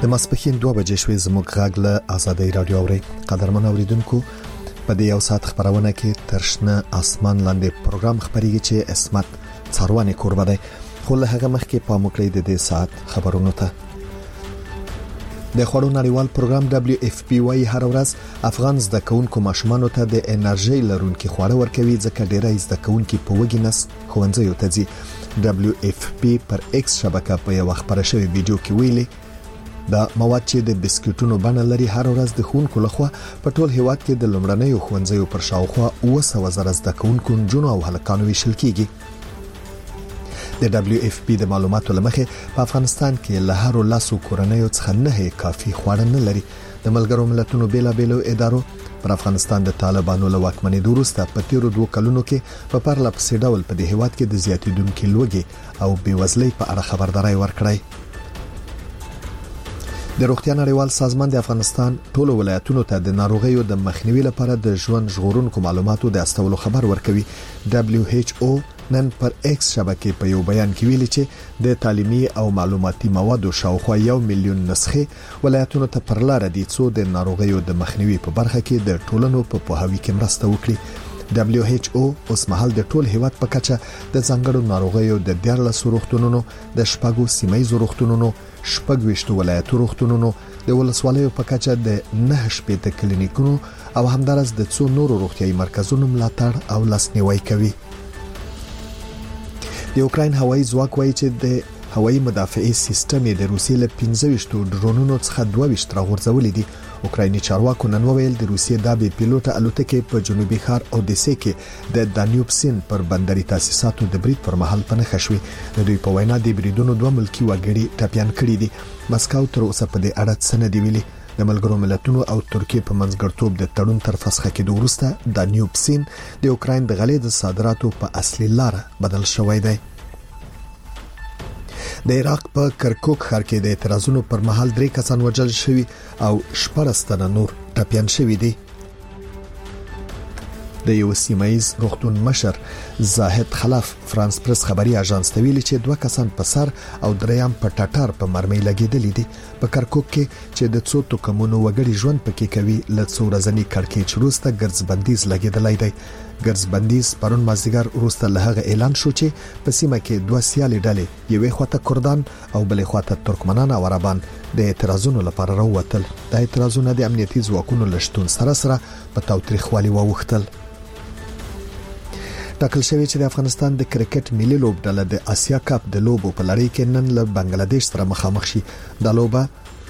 د ماسپښین 2 بجې شوې زموږ غږ له آزادۍ رادیو اوري. قدرمن اوریدونکو، په دې یو ساعت خبرونه کې ترشنه اسمان لاندې پروګرام خبريږي چې اسمت څاروانه کوربه دی. خو له هغه مخکې په موکلې د دې ساعت خبرونو ته د خوړو نړیوال پروګرام WFP وايي هر ورځ افغان زده کوونکو ماشومانو ته د انرژي لرونکي خواړه ورکوي ځکه ډیری زده کوونکي په وګینس ښوونځیو ته ځي. WFP پر ایکس شبکه په یو خبره شوی ویډیو کې ویلي دا مواد چې د بسکټونو بڼه لري هر ورځ د ښوونکو لخوا په ټول هیواد کې د لومړنیو ښوونځیو پر شاوخوا 200,000 زده کوونکو نجونو او هلکانو ویشل کیږي. د WFP د معلوماتو لمخې په افغانستان کې له هر لاسو کورنیو څخه نه کافي خواړه نه لري. د ملګرو ملتونو بیلابېلو ادارو پر افغانستان د طالبانو له واکمنۍ وروسته په تیرو 2 کلونو کې په پرله پسې ډول په دې هیواد کې د زیاتېدونکو لوږې او بېوزلۍ په اړه خبرداري ورکړې. د روغتیا نړیوال سازمان د افغانستان ټولو ولایتونو ته د ناروغیو د مخنیوي لپاره د ژوند ژغورونکو معلوماتو د استولو خبر ورکوي. WHO نن پر ایکس شبکې په یو بیان کې ویلي چې د تعلیمي او معلوماتي موادو شاوخوا 1 میلیون نسخې ولایتونو ته پر لار دي څو د ناروغیو د مخنیوي په برخه کې د ټولنو په پوهاوي کې مرسته وکړي. WHO اوس مهال د ټول هیواد په کچه د ځانګړو ناروغیو د 14 روغتونونو د شپږو سیمایي روغتونونو 28 ولایتو روغتونونو د ولسوالیو په کچه د 9 کلینیکونو او همدارس د څو نورو روغتيایي مرکزونو ملاتړ او لاسنیوي کوي. د اوکراین هوایي ځواک وایي چې د هوایي مدافعي سیستم د روسیې له 15 ډرونونو څخه 22 راغورځولې دي. اوکرایني چارواکو نن وویل د روسیې د بي پیلوټ الوتکې په جنوبي ښار اودیسه کې د دانیوب سیند پر بندري تاسیساتو د برید پر مهال پنهخه شوې. د دوی په وینا د بریدونو 2 ملکی وګړي ټاپیان کړي دي. مسکو تر اوسه په دې اړه څه نه دی ویلي. د ملګرو ملتونو او ترکیه په منځګړتوب د تړون تر فسخه کېدو وروسته دانیوب سیند د اوکراین د غلې د صادراتو په اصلي لار بدل شوی دی. د عراق په کرکوک ښار کې د اعتراضونو پر مهال 3 کسان وژل شوي او 14 تنه نور ټپيان شوي دي. د یو سیمایي روغتون مشر زاهد خلاف فرانس پریس خبري اژانس ته ویلي چې 2 کسان په سر او 3 په ټټار په مرمۍ لګیدلې دي. په کرکوک کې چې د څو توکمونو وګړي ژوند پکې کوي ل څو ورځنی کړکېچ وروسته ګرځبندیز لګیدلای دی. ګرځبندیز پرون مازیګر وروسته له هغه اعلان شو چې په سیمه کې 2 سیالي ډلې یوې خواته کردان او بلې خواته ترکمنان او عربان د اعتراضونو لپاره راووتل. د اعتراضونو د امنیتي ځواکونو لشتون سره په تاوتریخوالي واوښتل. ټاکل شوی چې د افغانستان د کرکټ ملي لوبډله د آسیا کپ د لوبو په لړۍ کې نن له بنگلاديش سره مخامخ شي. د لوبه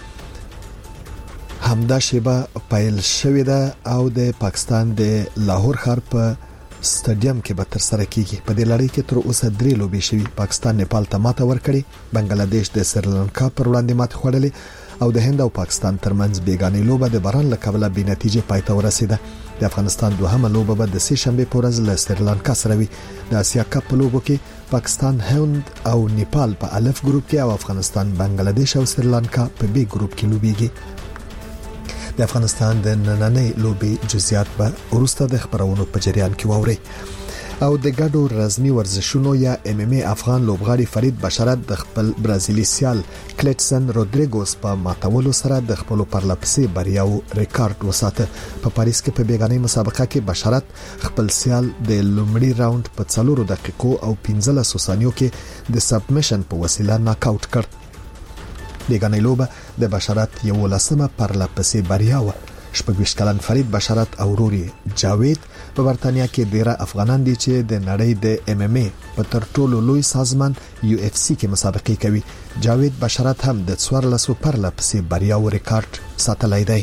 همدا شیبه پایل شوې ده او د پاکستان د لاهور ښار په سټاډیم کې به تر سره کیږي. په دې لړۍ کې تر اوسه 3 لوبې شوي. پاکستان نیپال ته ماته ورکړي، بنگلاديش د سریلانکا پر وړاندې ماته خوړلې او د هند او پاکستان ترمنځ بیګانې لوبه د باران له کبله بې نتیجې پای ته ورسیده. د افغانستان دوهمه لوبه به د 3 شنبه په ورځ له سریلانکا سره وي. د آسیا کپ په لوبو کې پاکستان هند او نیپال په الف ګروپ کې او افغانستان بنگلاديش او سریلانکا په بي ګروپ کې لوبيږي. د افغانستان د نننۍ لوبي جزئیات به وروسته د خبرونو په جریان کې واوري. او د ګډو رزمي ورزشونو یا MMA افغان لوبغاړي فرید بشارت د خپل برازیلي سیال کلیټسن رودریګوس په ماتولو سره د خپل پرلپسې بریاو ریکارډ وساته. په پاریس کې په بیګانې مسابقه کې بشارت خپل سیال د لومړي راوند په 4 دقیقو او 15 ثانیو کې د سبمیشن په وسیله ناک آوټ کړ. بیګانې لوبه د بشارت یو لسمه پرلپسې بریا و. 26 کلن فرید بشارت او وروري جاوید په برتانیا کې ډیره افغانان دي چې د نړۍ د MMA په تر ټولو لوی سازمان UFC کې مسابقې کوي. جاوید بشارت هم د 14 پرلپسې بریا او ریکارډ ساتلای دی.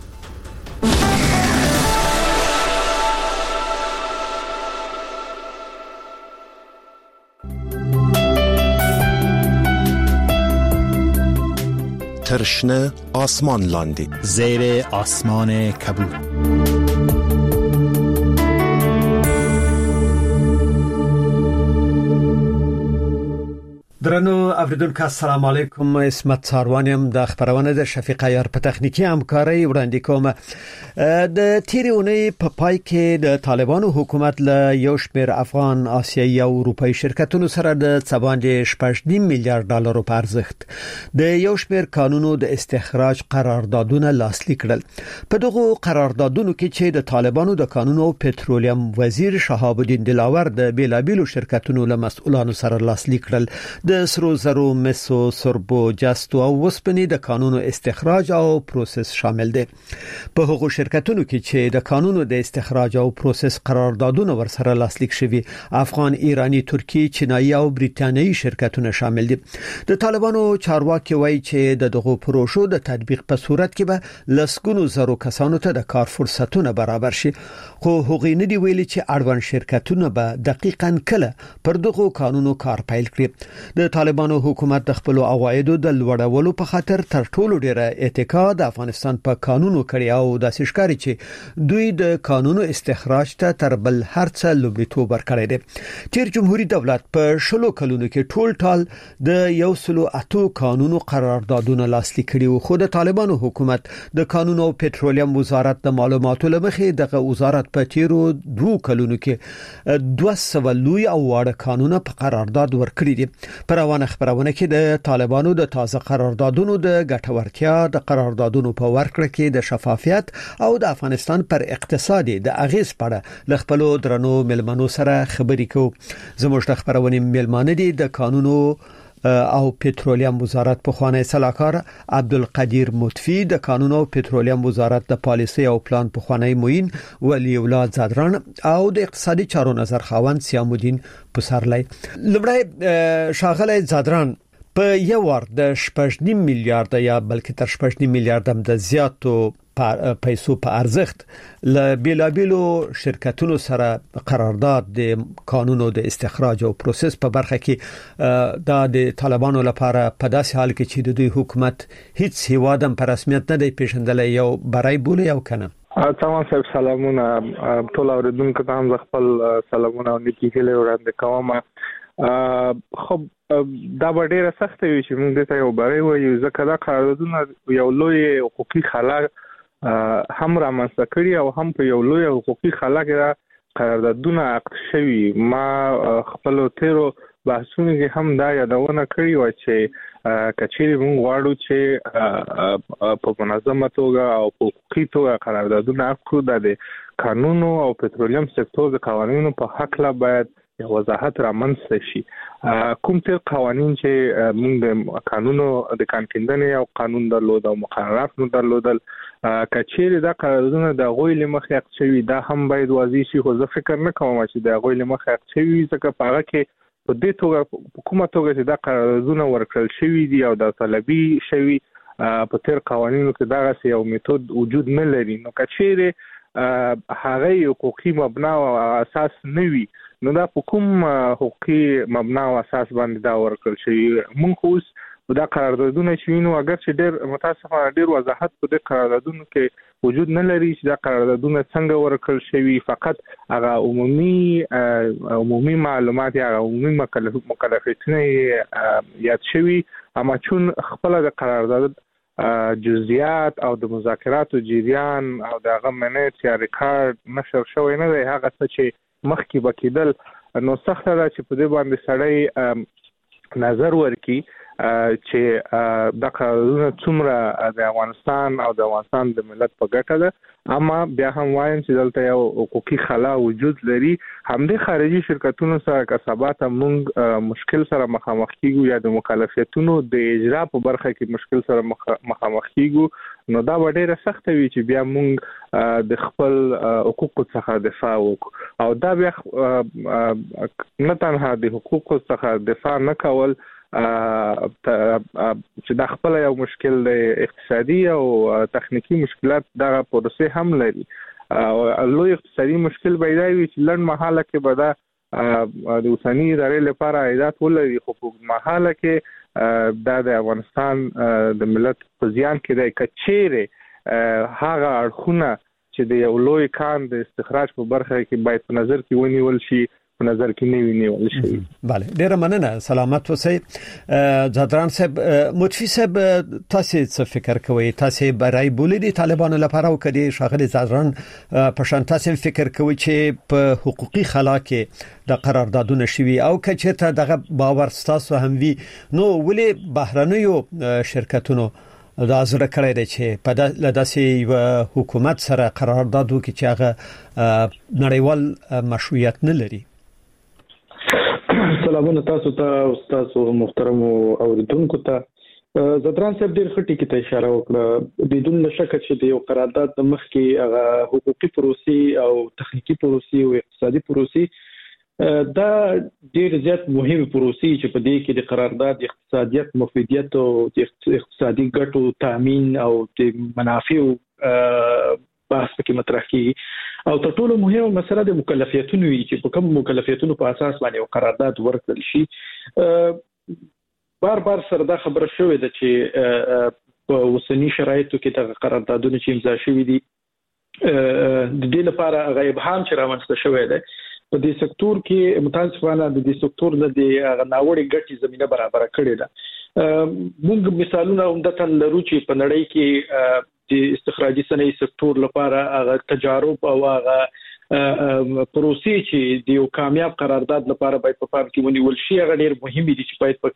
ترشنه آسمان لاندی زیر آسمان کبود. درنو اوریدونکو السلام علیکم. اسمت ساروانیم د خبرونه د شفیق عیار په تخنیکی همکاري وړاندې کوم. د تیرونی په پای کې د طالبانو حکومت له یو شمېر افغان، آسیایي او اروپایي شرکتونو سره د څباندې 8.5 میلیارډ ډالر په ارزښت د یو شمېر قانونو د استخراج قراردادونه لاسلیک کړل. په دغه قراردادونو کې چې د طالبانو د قانونو او پټرولیم وزیر شهاب الدین دلاور د بیلابیلو شرکتونو له مسؤلانو سره لاسلیک کړل. د سرو زرو، مسو، سربو، جستو او وسپنې د قانونو استخراج او پروسس شامل دي. په هغو شرکتونو کې چې د قانونو د استخراج او پروسس قراردادونه ورسره لاسلیک شوي افغان، ایرانی، ترکی، چینایي او بریتانیایي شرکتونه شامل دي. د طالبانو چارواکي وایي چې دغه پروژو د تطبیق په صورت کې به لسګونو زرو کسانو ته د کار فرصتونه برابر شي، خو هغوی نه دی ویلي چې اړوند شرکتونه به دقیقاً کله پر دغه قانونو کار پیل کړي. د طالبانو حکومت د خپل عوایدو د لوړولو په خاطر تر ټولو ډیره اتکا د افغانستان په قانونو کړی او د سشکاري چې دوی د قانونو استخراج ته تر بل هرڅه لومړیتوب ورکړی دی. تیر جمهوریت دولت په 10 کلونو کې ټول ټال د 108 قانونو قراردادونه لاسلیک کړي، خو د طالبانو حکومت د قانون او پټرولیم وزارت د معلوماتو لمخې دغه وزارت په تیرو 2 کلونو کې 200 لوی او واړه قانونه په قرارداد ورکړي دي. پر روانه خبرونه کې د طالبانو د تازه قراردادونو د ګټورتیا، د قراردادونو په ورکړه کې د شفافیت او د افغانستان پر اقتصادي د اغیز په اړه ل خپل درنو ملمنو سره خبرې کوو. زموږ د خبرونه ملمانه دي د قانونو او پټرولیم وزارت په خوانی صلاحکار عبدالقدیر مطفی، د قانون او پټرولیم وزارت د پالیسي او پلان په خوانی موین ولی اولاد زادران او د اقتصادي چارو نظر خاوند سیام الدین پسرلی. لمړی شاغله زادران په یو ور د 8.5 میلیارډ یا بلکې تر 8.5 میلیارډ د زیاتو پیسو په ارزښت ل بیلابیلو شرکتونو سره قرارداد د قانونو د استخراج او پروسس په برخه کې د طالبانو لپاره په داسې حال کې چې د دوی حکومت هیڅ هیوادم په رسمیت نه دی پیژندل یو برای بوله یو کنه. تمام صاحب سلامونه ټول اوریدونکو ته هم خپل سلامونه او نیکی هیله وړاندې کوم. خب دا ډیره سخت وي چې موږ ته یو برای وایو، ځکه دا قراردادونه یو لوی حقوقي خلا هم را منځته کړی او هم په یو لوی حقوقي خلا کې قراردادونه عقد شوي. ما خپل تیرو بحثونو کې هم دا یادونه کړی و چې کچېری موږ غواړو چې په منظمه توګه او په حقوقي توګه قراردادونه عقد کړو. د قانونو او پټرولیم سکتور د قوانینو په حق لا باید یو وضاحت را منځته شي. کوم تر قوانین چې موږ د قانونو د کانکندنې او قانون درلود او مقررات نو درلودل، کچېری دا قراردادونه د غوی لمخې عقد شوي، دا هم باید واضح شي. خو زه فکر نه کوم چې د غوی لمخې عقد شوي، ځکه په هغه کې په دې توګه کومه توګه چې دا قراردادونه ورکړل شوي دي او د طلبي شوي په تیر قوانینو کې دا یو میتود وجود نه لري. نو کچېری هغه حقوقي مبنا او اساس نه وي، نو دا په کوم حقوقي مبنا او اساس باندې دا ورکړل شوی. موږ اوس دا قراردادونه چې وینو، اگر چې ډېر متاسفانه ډېر وضاحت په دې قراردادونو کې وجود نه لري چې دا قراردادونه څنګه ورکړل شوی، فقط هغه عمومي معلومات یا عمومي مکلفیتونه یاد شوی، اما چون خپل د قرارداد جزئیات او د مذاکراتو جریان او د هغه منټ یا ریکارډ نشر شوی نه دی، هغه څه چې مخکې بکیدل، نو سخت ده چې په دې باندې سړی نظر ورکړي چې دا قراردادونه څومره د افغانستان او د افغانستان د ملت په ګټه ده. اما بیا هم وایم چې دلته یو حقوقي خلا وجود لري. همدې خارجي شرکتونو سره کسبات موږ مشکل سره مخامخ کیږو یا د مکلفیتونو د اجرا په برخه کې مشکل سره مخامخ کیږو، نو دا ډیره سخت وي چې بیا موږ د خپل حقوقو څخه دفاع وکړو. او دا بیا نه تنها د حقوقو څخه دفاع نه کول چې دا خپل یو مشکل دی، اقتصادي او تخنیکی مشکلات دا پروسه هم لري. لوی اقتصادي مشکل پیدا وي چې لږ مهاله کې به دا د اوسنی ادارې لپاره عایدات ولري، خو په مهاله کې دا د افغانستان د ملت په زیان کې دی. کچېره هغه اړخونه چې د یو لوی کان د استخراج په برخه کې باید په نظر کې ونیول شي، په نظر کې نه ویني شي. بله ډیره مننه سلامت اوسئ. زادران صاحب متفی صاحب تاسو څه فکر کوئ؟ تاسو برای بولیدي طالبانو لپاره او کدي شاغلي زادران په شان تاسو فکر کوئ چې په حقوقي خلا کې د قراردادونه شوي او کچته دغه باور تاسو هم وی نو ولې بهرنیو شرکتونو دا زړه کړی دی چې په لداسې حکومت سره قرارداد وکړي چې هغه نړیوال مشروعیت نه لري؟ سلامونه تاسو ته استاد محترم اوریدونکو ته. زدران صاحب ډېر ښه ټکی ته اشاره وکړه. بدون شک چې د یو قرارداد د مخ کې هغه حقوقي پروسې او تخنیکی پروسې او اقتصادي پروسې دا ډېر زیات مهمه پروسې چې په دې کې د قرارداد اقتصادیت مفیدیت او اقتصادي ګټو تامین او د منافعو بحث کې مطرح کیږي او تر ټولو مهمه مسله د مکلفیتونو چې په کوم مکلفیتونو په اساس باندې یو قرارداد ورکړل شي. بار سره دا خبره شوې ده چې په اوسنی شرایطو کې د قراردادونو چې امضا شوي دي د دې لپاره غیب هم چې رامنځته شوی دی په دې سکتور کې متاسفانه د دې سکتور د ناوړي ګټې زمينه برابر کړې ده. موږ مثالونه عمدتاً لرو چې په نړۍ کې د استخراجي صنایع سکتور لپاره هغه تجارب او هغه پروسې چې د یو کامیاب قرارداد لپاره باید په پام کې ونیول شي هغه ډېر مهم دي چې باید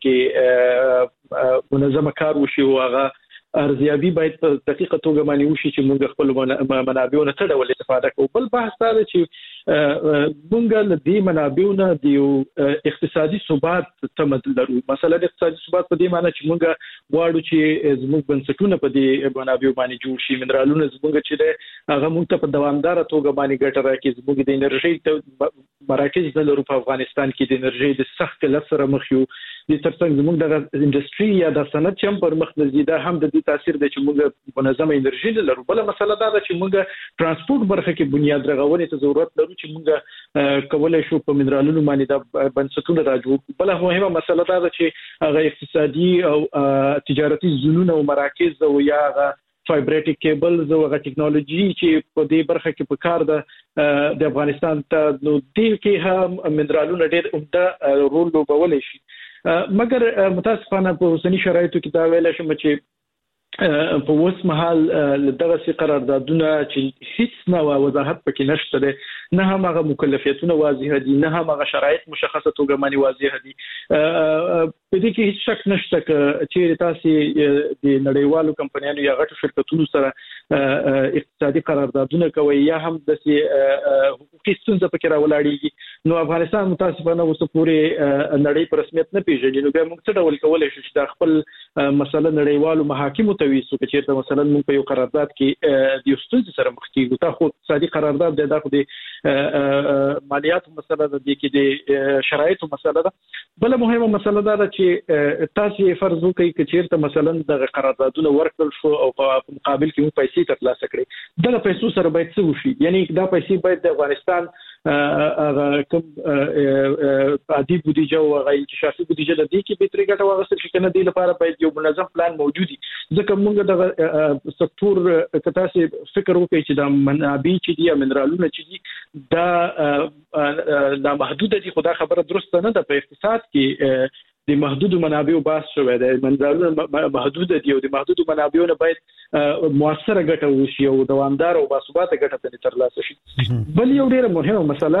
پکې منظمه کار وشي او هغه ارزیابي باید په دقیقه توګه باندې وشي چې موږ خپل منابعونه څه ډول استفاده کوو. بل بحث دا دی چې موږ له دې منابعونه د یو اقتصادي ثبات تمد لرو. مثلا د اقتصادي ثبات په دې معنی چې موږ غواړو چې زموږ بنسټونه په دې منابعو باندې جوړ شي، منرالونه زموږ چې هغه موږ ته په دوامدار توګه باندې ګټه راکړي. زموږ د انرژي مراکز د لرو په افغانستان کې د انرژي د سخت قلت سره مخ یو. د ترڅنګ زموږ د انډستری یا د صنعت چې پر مخ نزيده هم د دې تاثیر دی چې موږ منظمه انرژي لرو. بل مسله دا ده چې موږ ترانسپورت برخه کې بنیاد رغونې ته ضرورت لرو چې موږ کولای شو په منرالونو باندې د بنسټونو راجوړ. بل مهمه مسله دا ده چې هغه اقتصادي او تجارتي زونونه او مراکز او یا فایبریټیک کیبلز او هغه ټکنالوژي چې په دې برخه کې په کار ده د افغانستان ته نو دې کې هم منرالونه ډېر عمده رول لوبولی شي. مګر متاسفانه په اوسنی شرایطو کې دا ویل شم چې په اوس مهال دغه سي قراردادونه چې هیڅ نه وضاحت پکې نشته ده، نه هم هغه مکلفیتونه واضح دي، نه هم هغه شرایط مشخصه توګه باندې واضح دي. په دې کې هیڅ شک نشته چې تاسو د نړیوالو کمپنیانو یا غټو شرکتونو سره اقتصادي قراردادونه کوي یا هم د حقوقي ستونزې پکې راولاړيږي. نو افغانستان متاسفانه اوس پورې نړۍ په رسمیت نه پیژني. نو بیا موږ څه ډول کولای شو چې د خپل مسله نړیوالو محاکمو تویسو چې چیرته مثلا موږ په یو قرارداد کې د ستونزې سره مخ کیږو. تا خو اقتصادي قرارداد د دغه مالیاتو مسله ده، د کې د شرایطو مسله ده. بل مهمه مسله ده چې تاسو فرض وکړئ چې چیرته مثلا د قراردادونو ورکړل شو او په مقابل کې موږ پیسې ترلاسه کړې، دغه پیسو سره باید څه وشي؟ یعنی دا پیسې باید د افغانستان کوم عادي بودیجه او انکشافي بودیجه د دې کې به ترې ګټه واغستل شي کنه. د لپاره باید یو منظم پلان موجود وي. ځکه موږ د سکتور کته سي فکر وکړي چې د منابع چې دي منرالونه چې دي دا محدود دي. خدا خبره درسته نه ده. په اقتصاد کې د محدود منابعو بحث شوی دی. منرالونه محدود دي او د محدود منابعو نه باید موثره ګټه وشي او دوامدار او باثباته ګټه ترلاسه شي. بل یو ډیره مهمه مسله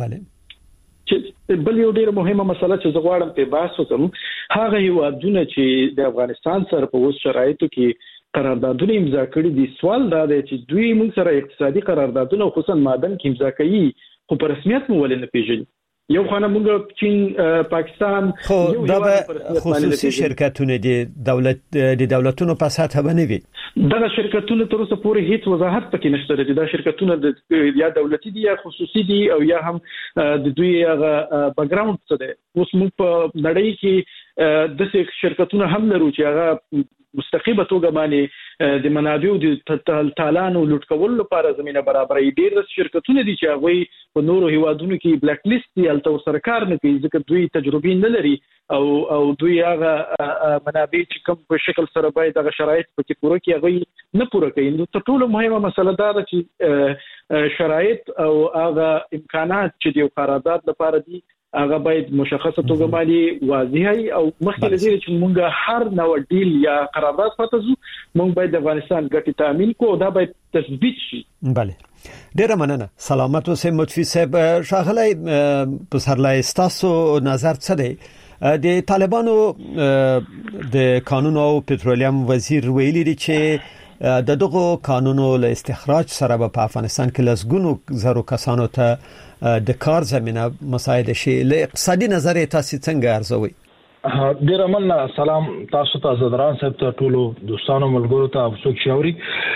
چې زه غواړم په بحث وکم، هغه هیوادونه چې د افغانستان سره په اوس شرایطو کې قراردادونه امضا کړي دي. سوال دا دی چې دوی موږ سره اقتصادي قراردادونه خصوصا معدن کې امضا کوي خو په رسمیت مو ولې نه پیژني. یو خانه موږ چین پاکستان خو دا خصوصي شرکتونه دي، دولتونو په سطح باندې وي. دا شرکتونه تر اوسه پورې هیڅ وضاحت پکې نشته دي. دا شرکتونه یا دولتي دي یا خصوصي دي او یا هم د دوی هغه بیک ګراوند څه دی. اوس موږ په نړۍ کې د شرکتونو هم لرو چې هغه مستقیمه توګه باندې د منابعو د تالان او لوټ کول لپاره زمينه برابرې. ډېر شرکتونه دي چې هغه په نورو هیوادونو کې بلیک لیست دي الته سرکار نه کوي ځکه دوی تجربه نه لري او دوی هغه منابع چې کوم په شکل سره باید هغه شرایط پکې پوره کړي هغه نه پوره کوي. نو تر ټولو مهمه مسله دا ده چې شرایط او هغه امکانات چې د قرارداد لپاره دي هغه باید مشخصه توګه باندې واضحه او مخکې لري چې موږ هر نوع ډیل یا قرارداد پاتې موږ باید د افغانستان ګټې تامین کو دا باید تثبیت شي. بله ډیره مننه. سلامت اوسئ مطفی صاحب. شاغلی پسرلای تاسو نظر څه دی؟ د طالبانو د قانون او پټرولیم وزیر ویلي دی چې د دغه قانونو له استخراج سره په افغانستان کې لسګونو زرو کسانو ته د کار زمينه مساعده شي. له اقتصادي نظر تاسو څنګه ارزوي؟ ډیر مننه. سلام تاسو ته زدران صاحب ته ټولو دوستانو ملګرو ته افسوس شاوري.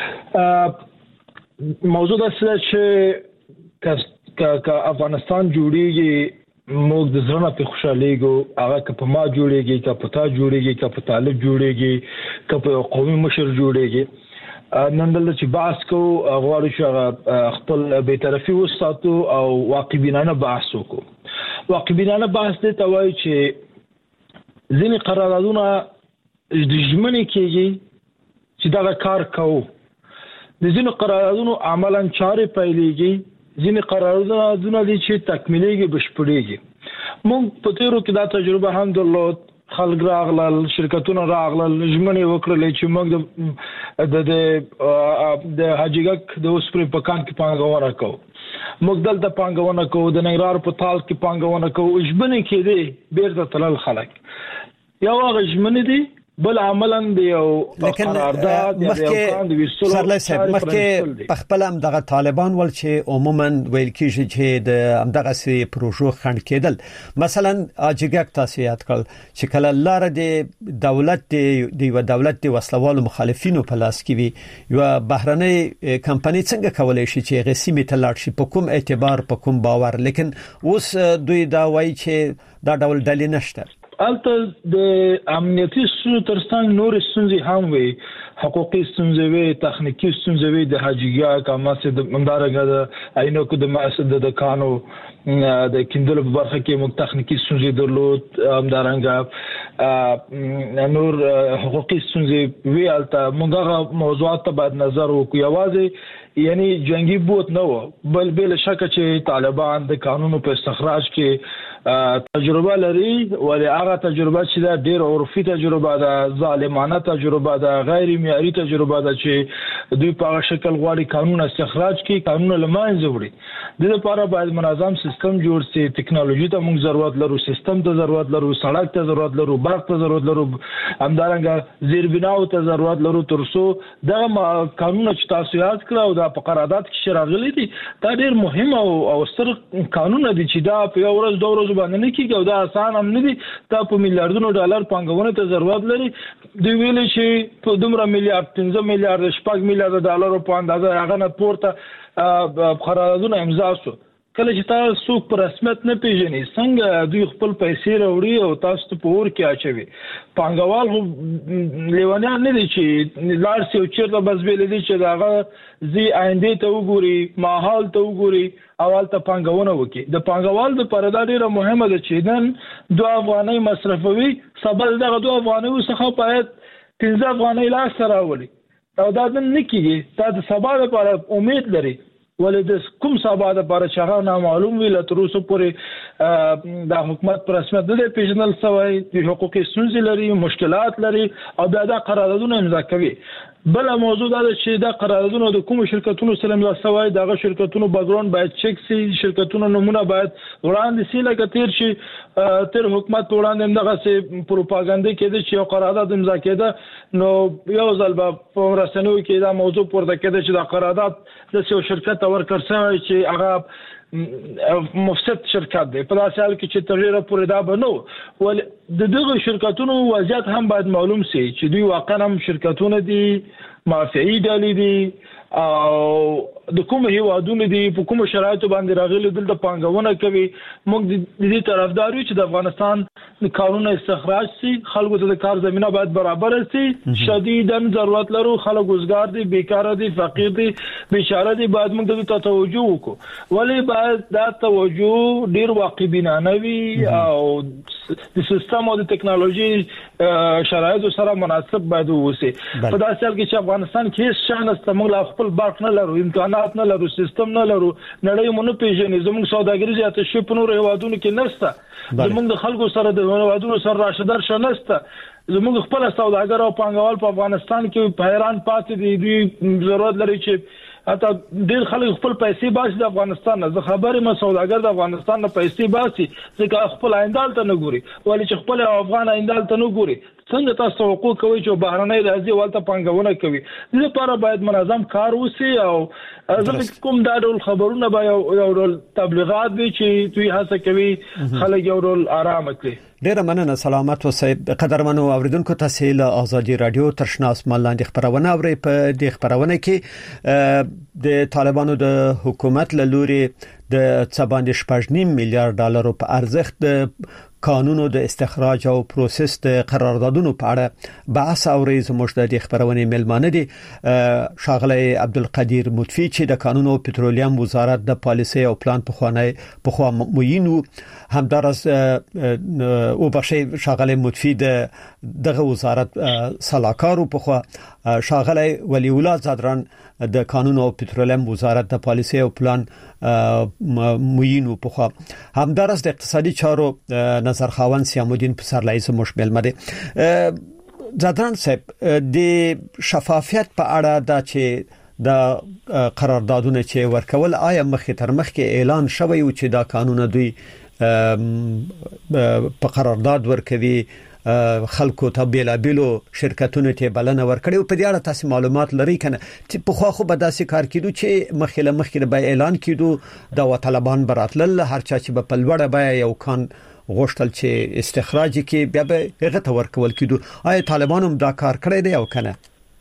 موضوع دا چې افغانستان جوړیږي موږ د زړه په خوشاليګو هغه که په ما جوړیږي که په تا جوړیږي که په طالب جوړیږي که په قومي مشر جوړیږي. نن دلته چې بحث کو غواړو چې خپل بی‌طرفي وساتو او واقعبینانه بحث وکړو. واقعبینانه بحث دې ته وایي چې ځینې قراردادونه د ژمنې کېږي چې دا کار کوو. د ځینې قراردادونو عملاً چارې پیلېږي. ځینې قراردادونه دي چې تکمیلېږي بشپړېږي. موږ په تیرو کې دا تجربه هم درلود. خلک راغلل شرکتونه راغلل ژمنې وکړلې چې موږ د حاجیګک د اوسپرې په کان کې پانګونه کوو. موږ دلته پانګونه کوو د ننګرهار په تال کې پانګونه کوو. ژمنې کېدې بیرته تلل خلک یو هغه ژمنې دي بل عملاً دی او قرارداد دی مخکې سرلای صاحب مخکې په خپل هم دغه طالبان ول چې عموما ویل کېږي چې د دغه سي پروژو خنډ کېدل. مثلا اجګک تاسو یاد کړل چې کله لار د دولت دی و دولت د وسلوالو مخالفینو په لاس کې وي یو بهرنۍ کمپنی څنګه کولای شي چې غسیمه تلاړ شي په کوم اعتبار په کوم باور. لیکن اوس دوی دا وایي چې دا ډول دلیل نشته. البته د امنیتي ستونزو ترڅنګ نور ستونزې هم وي. حقوقي ستونزې وي تخنیکی ستونزې وي د حاجیګا کماسه د مندارګه د عینو کو د مؤسسه د کانو د کیندلو په برخه کې موږ تخنیکی ستونزې درلود. همدارنګه نور حقوقي ستونزې وی البته موږ موضوعات ته باید نظر وکړو. یوازې یعنی جنگي بوت نه و بل شک چې طالبان د قانونو په استخراج کې تجربه لري ولې هغه تجربه چې دا ډېر عرفي تجربه ده ظالمانه تجربه ده غیر معیاري تجربه ده چې دوی په هغه شکل غواړي قانون استخراج کې قانون لمانځه وړي. د لپاره باید منظم سیستم جوړ شي. ټکنالوژي ته موږ ضرورت لرو سیستم ته ضرورت لرو سړک ته ضرورت لرو برق ته ضرورت لرو همدارنګه زیربناو ته ضرورت لرو ترڅو دا قانون چې تاسو یاد کړو دا په قرارداد کې راغلي دي دا ډېر مهم او ستر قانون دي چې دا په یو ورځ دوه ورځې باندې نه کیږي او دا آسان هم نه دي. دا په میلیارډونو ډالر پانګونه ته ضرورت لري. دوی ویل چې په دومره میلیارډ 15 میلیارډ 6 میلیارډ ډالر په اندازه هغه نه پورته قراردادونه امضا شو. کله چې تاسو په رسمیت نه پیژنئ څنګه دوی خپل پیسې راوړي او تاسو ته پور کې اچوي. پانګوال هم لیوانیان نه دي چې لارس یو چیرته بس ویل دي چې داغه زی آینده ته وګوري ماحول ته وګوري اول ته پانګونه وکړي. د پانګوال د پردا ډیره مهمه ده چې نن 2 افغانۍ مصرفوي سبل دغه 2 افغانۍ څخه باید 15 افغانۍ لاس راوړي او دا نه کیږي. دا د سبا لپاره امید لري ولې د کوم سبا د لپاره چې هغه نامعلوم وي له تر اوسه پورې د حکومت پر رسمیت د پیژنل سوی د حقوقي ستونزې لري مشکلات لري او بیا دا قراردادونه امضا کوي. بل موضوع دا چې دا قراردادونه د کوم شرکتونو سره امضا شوی دغه شرکتونو بیکګراوند باید چک شي. شرکتونو نمونه باید وړاندې شي لکه تیر شي تر حکومت وړاندې دغه سي پروپاګاندا کېده چې یو قرارداد امضا کېده نو یو ځل په رسنیو کې دا موضوع پورته کېده چې دا قرارداد د یو شرکت ورکړ شوی چې هغه مفسد شرکت دی. په داسې حال کې چې تغییر پورې دا بنو ول د دغه شرکتونو وضعیت هم باید معلوم شي چې دوی واقعا هم شرکتونه دي مافیایي ډلې دي او د کوم هیوادونو دی په کوم شرایطو باندې راغلي دلته پانګونه کوي موږ د دې طرفدار یو چې د افغانستان د کارونو استخراج سي خلکو ته د کار زمينه باید برابر سي شدیداً ضرورت لرو خلک وزګار دي بیکار دي فقیر دي بیچاره دي باید موږ ته توجه وکړو ولی باید دا توجه ډیر واقعبینانه وي او د سیستم او د ټکنالوژي شرایطو سره مناسب باید ووسی په داسې حال کې چې افغانستان کې شان است موږ لا خپل باک نه لرو امکانات نه لرو سیستم نه لرو نړۍ مونږ پیژنې زموږ سوداګریز یا تشریف په نور هیوادونو کې نشته زموږ د خلکو سره د هیوادونو سره راشدار شنسته زموږ خپل سوداګر او پانګوال په افغانستان کې حیران پاتې دي دوی ضرورت لري چې حتی ډیر خلک خپل پیسې باسي د افغانستان نه خبرې ما سوداګر د افغانستان نه پیسې باسي ځکه خپل آینده ته نه ګوري ولی چې خپل افغان آینده ته نه ګوري څنګه تاسو توقع کوئ چې بهرنۍ راځي ولته پانګونه کوي د لپاره باید منظم کار وسی او زه کوم دا ډول خبرونه به یو ډول تبلیغات وي چې دوی هڅه کوي خلک یو ډول آرام کړي ډیر مننه سلامت اوسئ قدرمنو اوریدونکو تاسو له آزادي رادیو ترشنا اسمان لاندې خبرونه اورئ په دې خبرونه کې د طالبانو د حکومت له لوري د 7.9 میلیارډ ډالرو په ارزښت د قانونو د استخراج او پروسس د قراردادونو په اړه بحث اوري زموږ د خبرونه ملمانه دي ښاغلی عبدالقدیر مطفی چې د قانون او پټرولیم وزارت د پالیسي او پلان پخوا موینو همدارس او بخشي ښاغلی مطفی دغه وزارت سلاکارو پخوا ښاغلی ولی الله زادران د قانون او پټرولیم وزارت د پالیسي او پلان موینو پخوا همدارس د اقتصادي چارو نظر خاوند سیامالدین پسرلی زموږ ملمه دي زادران صاحب د شفافیت په اړه دا چې د قراردادونه چې ورکول آیا مخې تر مخکې اعلان شوی او چې دا قانون دوی په قرارداد ورکوي خلکو ته بیلابیلو شرکتونو ته بلنه ورکړي او په دې اړه تاسو معلومات لري کنه چې په خو به داسې کار کیدو چې مخکې به اعلان کیدو دا طالبان براتل هر چا چې په لوړه به یو کان غوښتل چې استخراج کې بیا به هغه ته ورکول کیدو آیا طالبان هم دا کار کړی دی او کنه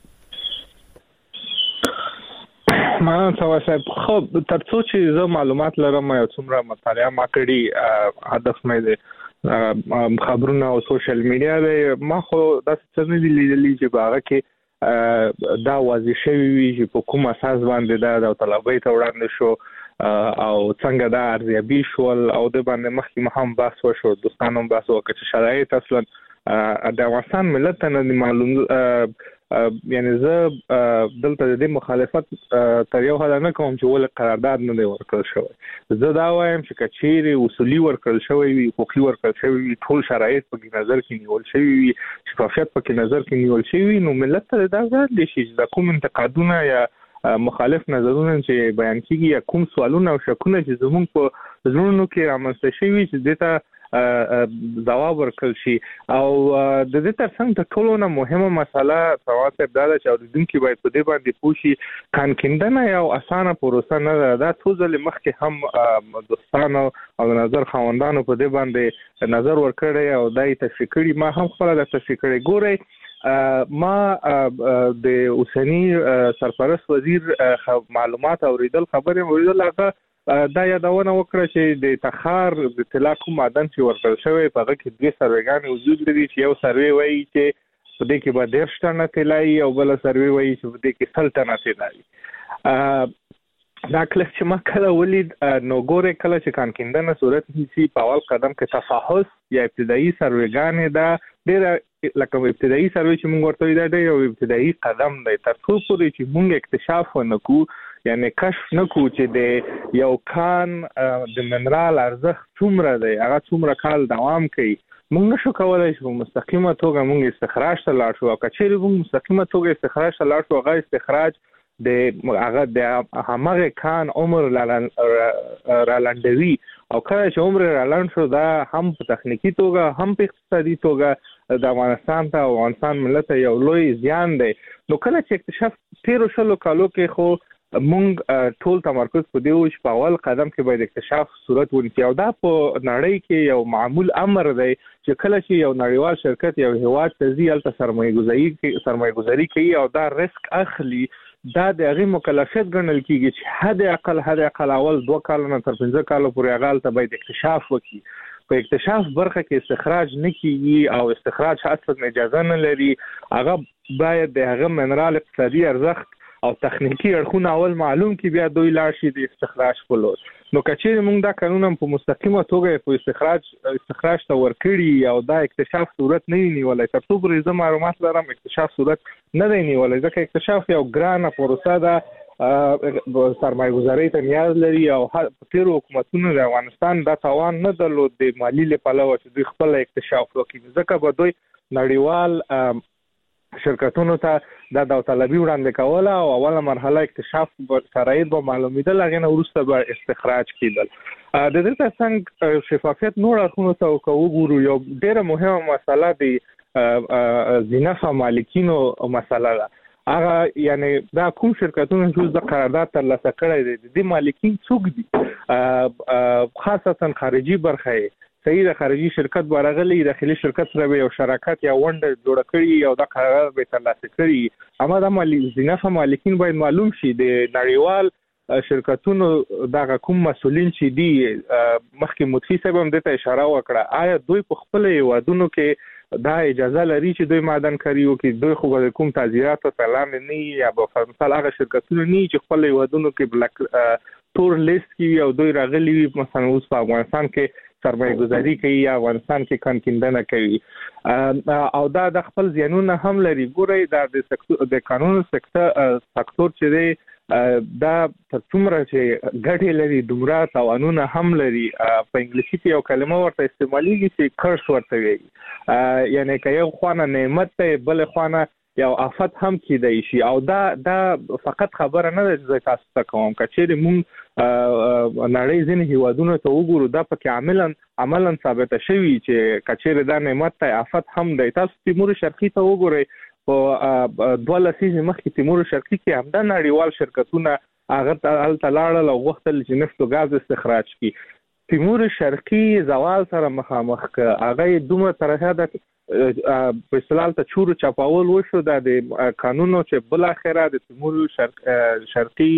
ما څه صاحب خو ترڅو چې زه معلومات لرم یو څومره مطالعه ما کړی هدف مې دی خبرونه او سوشل میډیا دی ما خو داسې څه نه دي لیدلي چې باغه کې دا واضح شوی وي چې په کوم اساس باندې دا د طلبۍ ته وړاندې شو او څنګه دا ارزیابي شول او د باندې مخکې هم بحث وشو دوستانو بحث وکړ چې شرایط اصلا د افغانستان ملت نه معلوم یعنی زه دلته د مخالفت تر یو حد نه کوم چې ول قرارداد نه دی ورکړل شوی زه دا وایم چې کچيري اصولي ورکړل شوی وي حقوقي ورکړل شوی وي ټول شرایط په نظر کې نیول شوی وي شفافیت په نظر کې نیول شوی نو ملت ته دا ځل دي چې د کوم انتقادونه یا مخالف نظرونه چې بیان کیږي یا کوم سوالونه او شکونه چې زموږ په زړونو کې رامنځته شوي چې دته ځواب ورکړل شي او د دې ترڅنګ د ټولو نه مهمه مسله تواسب دا چې اوریدونکو باید په دې باندې پوښي کان کیندنه یو اسانه پروسه نه ده دا څو ځله مخکې هم دوستانو او نظر خواندانو په دې باندې نظر ورکړی او دای تشریح کړي ما هم خپل د تشریح کړي ګورئ ما د اوسنی سرپرست وزیر معلومات اوریدل خبره اوریدل هغه دا یادونه وکړه چې د تخار د طلا کوم معدن چې ورکړل شوی په هغه کې دوه سروېګان وجود لري چې یو سروې وایي چې په دې کې به 10 ټنه طلای او بل سروې وایي چې په دې کې 100 ټنه طلای دا کله چې ما کله ولید نو ګوره کله چې کان کیندنه صورت هیڅ په اول قدم کې تفحص یا ابتدایي سروېګان دا ډېر لکه ابتدایي سروې چې موږ ورته ویل دا یو ابتدایي قدم دی تر څو پورې چې موږ اکتشاف ونکو یعنی کشف نکو چې د یو کان د منرال ارزښت څومره دی هغه څومره کال دوام کوي موږ نشو کولای چې مستقیمه توګه موږ استخراج ته لاړ شو او کچېرې موږ مستقیمه توګه استخراج ته لاړ شو هغه استخراج د هغه د همغه کان عمر رالندوي او کله چې عمر رالند شو دا هم په تخنیکی توګه هم په اقتصادي توګه د افغانستان ته او افغانستان ملت یو لوی زیان دی نو کله چې اکتشاف 13 کالو کې خو مونږ ټول تمرکز په دی چې په اول قدم کې باید اکتشاف صورت ونیسي او دا په نړۍ کې یو معمول امر دی چې کله چې یو نړیوال شرکت یو هیواد ته ځي الته سرمایه گذاری کوي او دا ریسک اخلي دا د هغه مکلفیت ګڼل کیږي چې حد اقل اول 2 کال نه تر 15 کال پورې هغه ته باید اکتشاف وکړي. په اکتشاف برخه کې استخراج نه کیږي او استخراج اصلا اجازه نه لري. هغه باید د هغه منرال اقتصادي ارزښت او تخنیکی اړخونه اول معلوم کی بیا دوی لاړ شي د استخراج په لور. نو کچېره موږ دا قانون په مستقیمه توګه په استخراج ته ورکړي او دا اکتشاف صورت نه نیولای. تر څو پورې زه معلومات لرم اکتشاف صورت نه دی نیولای ځکه اکتشاف یو ګرانه پروسه ده، سرمایه گذاری ته نیاز لري او تیر حکومتونو د افغانستان دا توان نه درلود د مالی له پلوه چې دوی خپل اکتشاف وکړي. ځکه به دوی نړیوال شرکتونو ته د داوطلبي وړاندې کوله او اوله مرحله اکتشاف شرایط به معلومیدل، هغه نه وروسته به استخراج کیدل. د دې ترڅنګ شفافیت نور اړخونو ته وګورو. یو ډېره مهمه مسله د ځینې مالکینو مسله ده. هغه یعنی دا کوم شرکتونه چې د قرارداد ترلاسه کړی دي د مالکین څوک دي، خاصتا خارجي برخه صحیح د خارجي شرکت برغلي داخلي شرکت سره یو شراکت یا ونډه جوړ کړي او د قرارداد به ترلاسه کړي. اما د مالکین باید معلوم شي د نړیوال شرکتونو دغه کوم مسولین چې دي. مخکې مدفي صاحب هم دته اشاره وکړه، آیا دوی په خپل هیوادونو کې دا اجازه لري چې دوی معدن کاری وکړي؟ دوی خو د کوم تعزیرات او اعلان نه یا په مثال هغه شرکتونه نه چې خپل هیوادونو کې بلک تور لیست کې او دوی راغلي وي مثلا اوس په افغانستان کې سرمایه گذاری کوي یا افغانستان کې کانکیندنه کوي او دا د خپل زیانونه هم لري. ګورئ دا د قانون سکتور چې دی دا تر څومره چې ګټې لري دومره تاوانونه هم لري. په انګلیسي کې یو کلمه ورته استعمالېږي چې کرس ورته وایي، یعنی که یو خوانه نعمت دی بل خوانه یو آفت هم کیدای شي. او دا فقط خبره نه ده چې تاسو ته کوم کچېره مونږ نړۍ ځینې هیوادونو ته وګورو دا پکې عملاً ثابته شوی چې کچېره دا نعمت ته آفت هم دی. تاسو تیمور شرقي ته وګورئ، په 2 لسیزې مخکې تیمور شرقي کې همدا نړیوال شرکتونه هغه هلته لاړل او غوښتل چې نفت او ګاز استخراج کړي. تیمور شرقي زوال سره مخامخ که هغه دومره طرحه ده په اصطلاح ته چور چپاول وشو د قانونو چې بل اخره د تیمور شرقي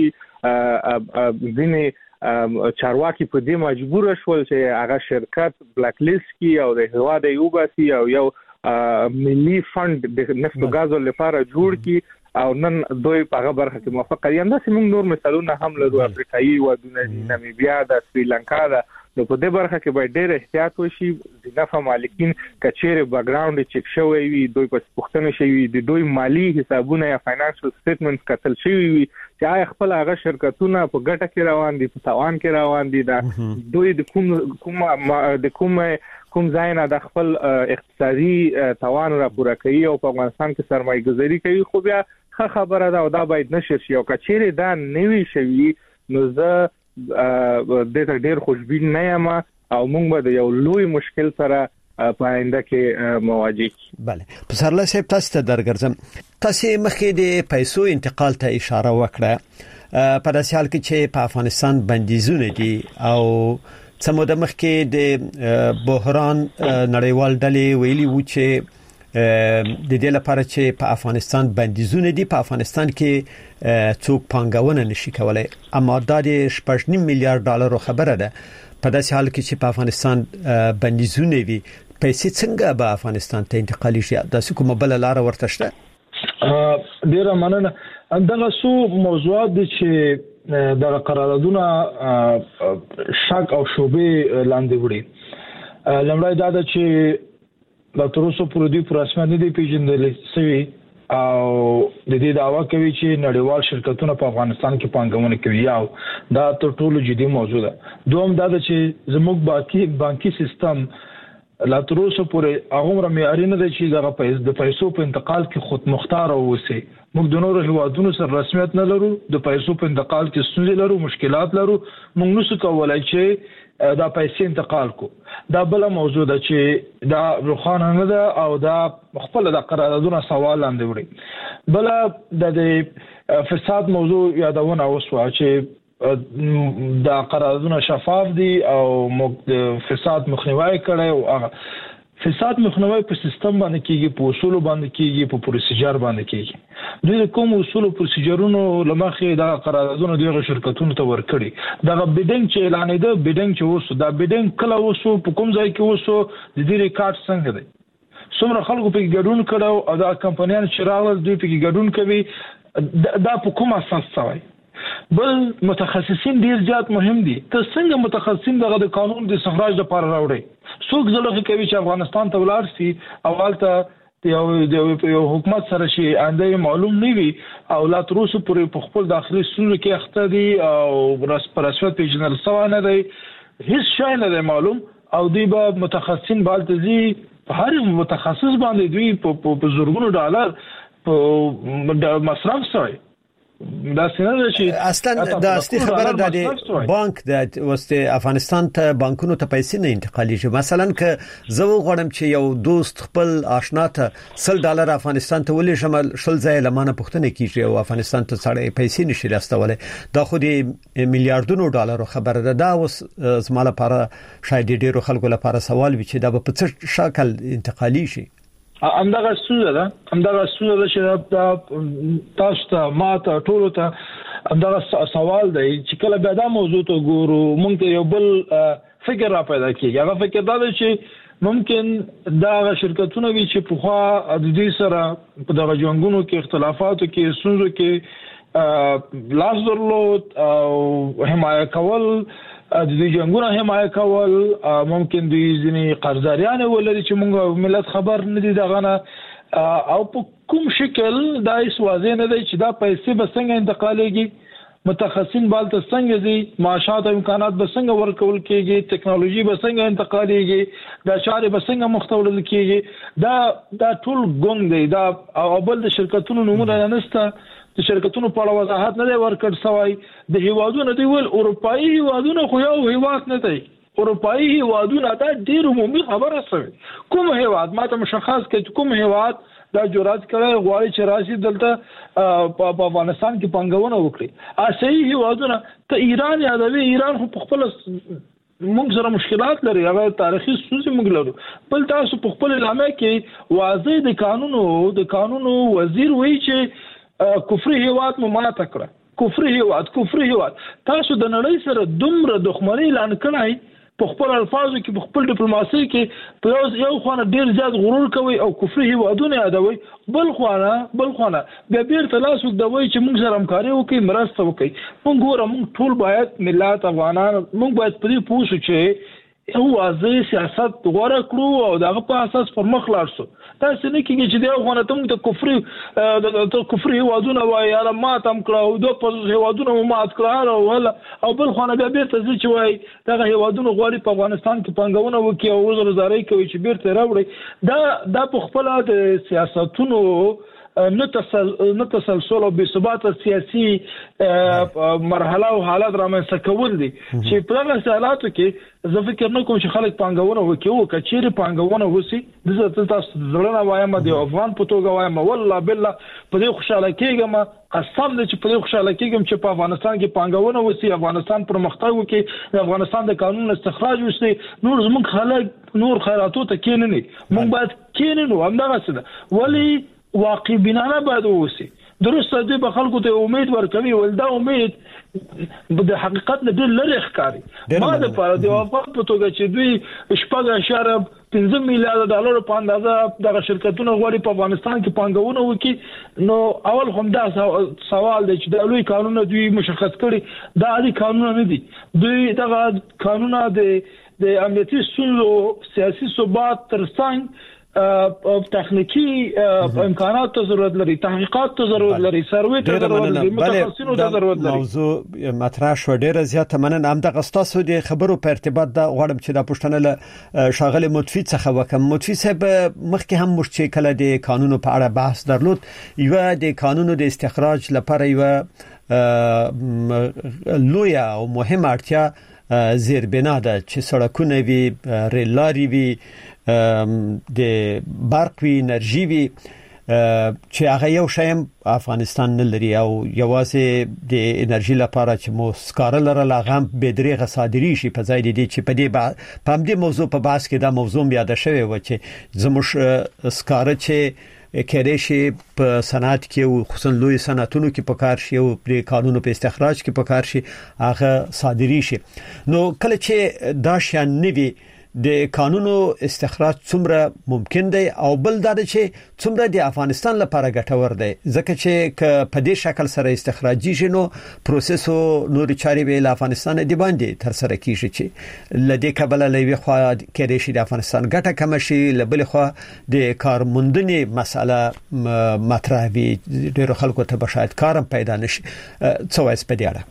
ځینې چارواکي په دې مجبور شول چې هغه شرکت بلاک لیست کی او د هواد یوباسي او یو ملي فند د نفت او غازو لپاره جوړ کی او نن دوی په هغه برخه کې موافق دي. همداسې موږ نور مثالونه هم لرو، افریقایي ودونه نامیبیا د سریلانکا ده. نو په دې برخه کې باید ډېر احتیاط وشي. ځینې مالکین کچېره بیک ګراوند چک شوی وي، دوی په پوښتنه شوی د دوی مالی حسابونه یا فاینانشل سټیټمنټس کتل شوی وي چې آیا خپل هغه شرکتونه په ګټه کې روان دي، په تاوان کې روان دي، دا دوی د کوم ځای نه د خپل اقتصادي توان را پوره کوي او په افغانستان کې سرمایه گذاري کوي. خو بیا خبره ده او دا باید نشر شي. او کچېره دا نوي شوی نو زه د ډېر خوشبین نه یم او موږ به د یو لوی مشکل سره په آینده کې مواجه کیږو. بله، پسرله صاحب تاسو ته درګرځم. تاسو مخکې د پیسو انتقال ته اشاره وکړه. په داسې حال کې چې په افغانستان بندیزونه دي او سمو د مخکې د بحران نړیوال ډلې ویلي و چې د دې لپاره چې په افغانستان بندیزونه دي په افغانستان کې څوک پانګونه نشي کولای. اما دا د 8.5 میلیارډ ډالر خبره ده. په داسې حال کې چې په افغانستان بندیزونه وي، پیسې څنګه به افغانستان ته انتقالي شي؟ دا څه کومه بل لار ورته شته؟ ډیره مننه. دغه څو موضوعات دي چې د قراردادونو شک او شوبې لاندې وړي. لمړی دا ده چې د تروسو پرودي پر رسمي نه دی پیژندل شوی او د دې دعوا کوي چې نړیوال شرکتونه په افغانستان کې پانګونه کوي. او دا تر ټولو جدي موضوع ده. دوم دا ده چې زموږ بانکي سیستم لا تروسو پورې هغه معیاري نه دی چې د پیسو په انتقال کې خود مختار اوسي. موږ د نورو هیوادونو سره رسمیت نه لرو، د پیسو په انتقال کې ستونزې لرو، مشکلات لرو. موږ نشو کولای چې دا پیسې انتقال کو. دا بل موضوع ده چې دا روخانه نه ده او دا خپل د قراردادونو سوال لاندې وړي. بل د فساد موضوع یادونه اوسه چې دا قراردادونه شفاف دي او موږ د فساد مخنیوي کړي او فساد مخنیوي په سیستم باندې کیږي، په اصول باندې کیږي، په پروسیجر باندې کیږي. دوی کوم اصول او پروسیجرونو لمخې د قراردادونو دغه شرکتونو ته ورکړي. دا بیډینګ چې اعلان دی، بیډینګ چې وسو، دا بیډینګ کله وسو، په کوم ځای کې وسو، د دې ریکارډ څنګه دی، څومره خلکو په ګډون کړو او دا کمپنیان چې راغلل دوی په ګډون کوي، دا په کوم اساس شوی. بل متخصصین ډیر زیات مهم دي. ته څنګه متخصصین دغه د قانون د استخراج لپاره راوړي؟ څوک ځلوخه کوي چې افغانستان ته ولاړ شي او حالته یو حکومت سره شي انده معلوم نه وي او لا تر اوسه پورې په خپل داخلي ستونزو کې اخته دي او رسمت پیژنل سوا نه دی، هیڅ شی نه دی معلوم، او دوی به متخصصین بالتزي په هر متخصص باندې دوی په زورګونو ډالر په مصرف شوی. دا څنګه شي اصلا د اصلي خبره د بانک د وسته افغانستان ته بانکونو ته پیسې نه انتقالېږي. مثلا که زه وغواړم چې یو دوست خپل آشنا ته $100 افغانستان ته ولې شمال شل ځای لمانه پښتنه کیږي او افغانستان ته سړی پیسې نشي راستولای، دا خو د میلیارډونو ډالرو خبره ده. دا اوس زموږ لپاره شاید ډیرو خلکو لپاره سوال وي چې دا په څه شکل انتقالي شي. همدغه ستونزه ده چې تاسو ته ماته ټولو ته همدغه سوال دی چې کله بیا دا موضوع ته ګورو موږ ته یو بل فکر را پیدا کیږي. هغه فکر دا دی چې ممکن دا شرکتونه وي چې په خوا د دې سره په دغه جنګونو کې اختلافاتو کې ستونزو کې لاس درلود او حمایت کول، د دې جنګونو حمایت کول، ممکن دوی ځینې قرضداريان ولري چې موږ ملت خبر نه دي دغه نه، او په کوم شکل دا هیڅ واضح نه دی چې دا پیسې به څنګه انتقالېږي، متخصصین بالته څنګه دي، معاشات او امکانات به څنګه ورکول کېږي، ټکنالوژي به څنګه انتقالېږي، دا چارې به څنګه مختورل کېږي. دا ټول ګونګ دی. دا او بل د شرکتونو نمونه نشته، د شرکتونو په اړه وضاحت نه دی ورکړ سوی. د هیوادونو دی ول اروپאי هیوادونو خو یو هیواد نه دی، اروپאי هیوادونه دا ډیر عمومي خبره شوی. کوم هیواد ماته مشخص کړي کوم هیواد دا جرأت کړی غواړي چې راشي دلته په افغانستان کې پنګونه وکړي؟ آسیایي هیوادونه ته ایران یادوي. ایران خو په خپل موږ سره مشکلات لري، هغه تاریخي ستونزې موږ لرو. بل تاسو په خپل اعلامیه کې واضح د قانونو وزیر وایي چې کفر هیواد مو ماته کړه، کفر هیواد. تاسو د نړۍ سره دومره دښمنۍ اعلان کړای په خپل الفاظو کې، په خپل ډیپلوماسي کې، په یو خانه ډیر زیات غرور کوي او کفر هیوادونه یادوي، بل خانه بیا بیرته لاس وګدوي چې موږ سره همکاري وکړي، مرسته وکړي. موږ ټول باید ملت افغانان موږ باید په دې پوه شو چې یو واضح سیاست غوړه کړو او دغه په اساس پر مخ لاړ شو. تاسو نه کېږي چې دا غوښنه ته کفر هیوادونه وایي یا مات هم کړه او دوه په هیوادونه مات کړه او بل خو نه بیا بیرته چې وایي دغه هیوادونه غواړي په افغانستان کې پنګونه وکړي او وزارتي کوي چې بیرته راوړي. دا په خپل د سیاستونو نه تسلسل او بې ثبات سیاسي مرحله او حالات رامنځته کول دي چې په دغه حالاتو کې زه فکر نه کوم چې خلک پنګونه وکړي او کچېره پنګونه وسی د تاسو زړه وایم د افغان په توګه وایم والله بالله په دې خوشاله کېږم، قسم دې چې په دې خوشاله کېږم چې په افغانستان کې پنګونه وسی، افغانستان پرمختګ وکړي، د افغانستان د قانون استخراج وسی، نور زموږ خلک نور خیراتو ته کېنني، موږ باید کېننو. همدغه څه ده ولی واقع بینانه باید وسی. درسته دی به خلکو ته امید ورکوي ول دا امید د حقیقت نه ډېر لري ښکاري. ما د پاره د افغان په توګه چې دوی شپږ 15 میلیارډ ډالر په اندازه د شرکتونو غوړي په افغانستان کې پنګونه وکړي، نو اول هم دا سوال دی چې د لوی قانون دوی مشخص کړي، دا عادي قانون نه دي. دوی دغه قانون د امنیتي ستونزو سیاسي ثبات ترڅنګ تخنیکی امکانات ته ضرورت لري، تحقیقات ته ضرورت لري، سروې ته ضرورت لري، متخصصینو ته ضرورت لري. موضوع مطرح شو ډیره زیاته مننه. هم د غستاسو د خبرو په ارتباط دا غواړم چې دا پښتنه له شاغل متفی څخه وکم. متفی صاحب مخکې هم مشکل کله د قانونو په اړه بحث درلود، یو د قانونو د استخراج لپاره یو لویه او مهمه اړتیا زیربنا ده چې سړکونه وي، ریل لارې وي، د برق وی، انرژي وی. چې هغه یو شایم افغانستان نه لري او یوازې د انرژي لپاره چې مو سکاره لرله غم بدريغه صادري شي په ځای دي چې په دې موضوع په بحث کې دا موضوع یاد شوی و چې زموږ سکاره چې کېدای شي په صنعت کې او خصوصا لوی صنعتونو کې په کار شي او په قانونو په استخراج کې په کار شي هغه صادري شي. نو کله چې دا شان نوي د قانونو استخراج څومره ممکن دی او بل دا چې څومره د افغانستان لپاره ګټور دی ځکه چې په دې شکل سره استخراجي شنو پروسس او نور چاري به له افغانستان دی باندې تر سره کیږي چې لدې کبل لوي خو کېدای شي د افغانستان ګټه کم شي لبل خو د کارموندنې مسله مطرح وي ډېر خلکو ته بشاید کارم پیدا نشي څه وایي په دې اړه؟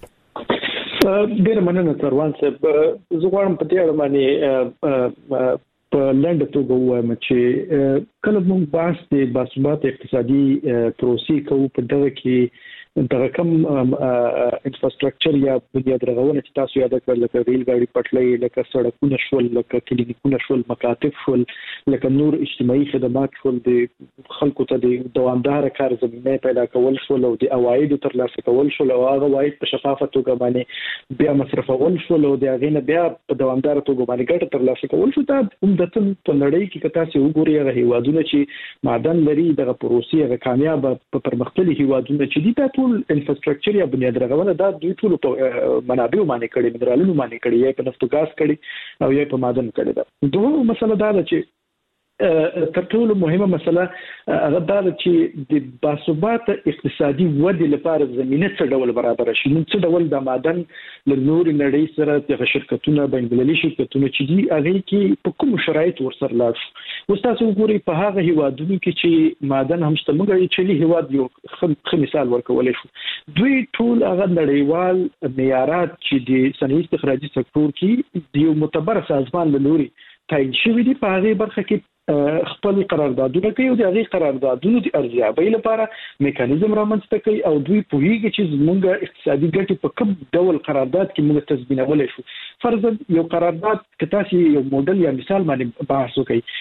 ډېر مننه تروان صاحب. زه غواړم په دې اړه باندې په لنډه توګه ووایم چې کله موږ بحث د باثبات اقتصادي پروسې کوو په دغه کې دغه کم انفراستراکچر یا بنیاد رغونه چې تاسو یاد کړل لکه ریل ګاډي پټلۍ لکه سړکونه شول لکه کلینیکونه شول مکاتب شول لکه نور اجتماعي خدمات شول د خلکو ته د دوامدار کار زمینه پیدا کول شول او د عواید ترلاسه کول شول او هغه عواید په شفافه توګه باندې بیا مصرفول شول او د هغه نه بیا په دوامدار توګه باندې ګټه ترلاسه کول شو. دا عمدتاً په نړۍ کې که تاسو وګورئ هغه هیوادونه چې معدن لري دغه پروسې هغه کامیاب په پرمختللي هیوادونه چې دي ټول انفراستراکچر یا بنیاد رغونه دا دوی ټول په منابعو باندې کړي منرالونو باندې کړي یا په نفت او غاز کړي او یا په معدن کړي. دا دوه مسله دا ده چې تر ټولو مهمه مسله هغه دا ده چې د باثبات اقتصادي ودې لپاره زمينه څه ډول برابر شي. نو څه ډول د معدن له نور نړۍ سره د شرکتونو بین المللي شرکتونو چې دي هغه کې په کوم شرایط ورسره لاړ شو. تاسو وګورئ په هغه هیوادونو کې چې معدن هم شته موږ چې هیواد یو ښه مثال ورکولای شو. دوی ټول هغه نړیوال معیارات چې د صنعتي استخراجي سکتور کې د یو معتبر سازمان له لوري تعین شوی دي په هغه برخه کې خپل قراردادونه کوي او د هغه قراردادونو د ارزیابۍ لپاره میکانیزم رامنځته کوي او دوی پوهیږي چې زموږ اقتصادي ګټې په کوم ډول قرارداد کې موږ تضمینولای شو. فرضاً یو قرارداد که تاسو یو موډل یا مثال باندې بحث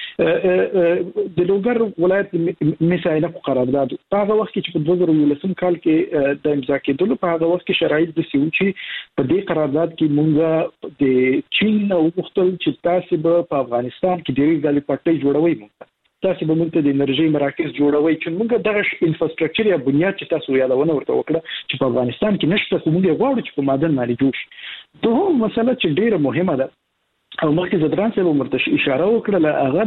وکړئ د لوګر ولایت مثاله قرارداد هغه وخت چې په 2019 کال کې د امضا کېدلو په هغه وخت کې شرایط د سیو چې په دې قرارداد کې موږ د چین او مختلف چې تاسو په افغانستان کې ډېری ځلې پټې جوړوي تاسو به موږ ته د انرژي مراکز جوړوي چې موږ دغه انفراستراکچر یا بنیاد چې تاسو یادونه ورته وکړه چې په افغانستان کې نشته خو موږ غواړو چې په معدن باندې جوړ شي. دوه مسله چې ډیره مهمه ده او مخکې زدران صاحب مرته اشاره وکړه هغه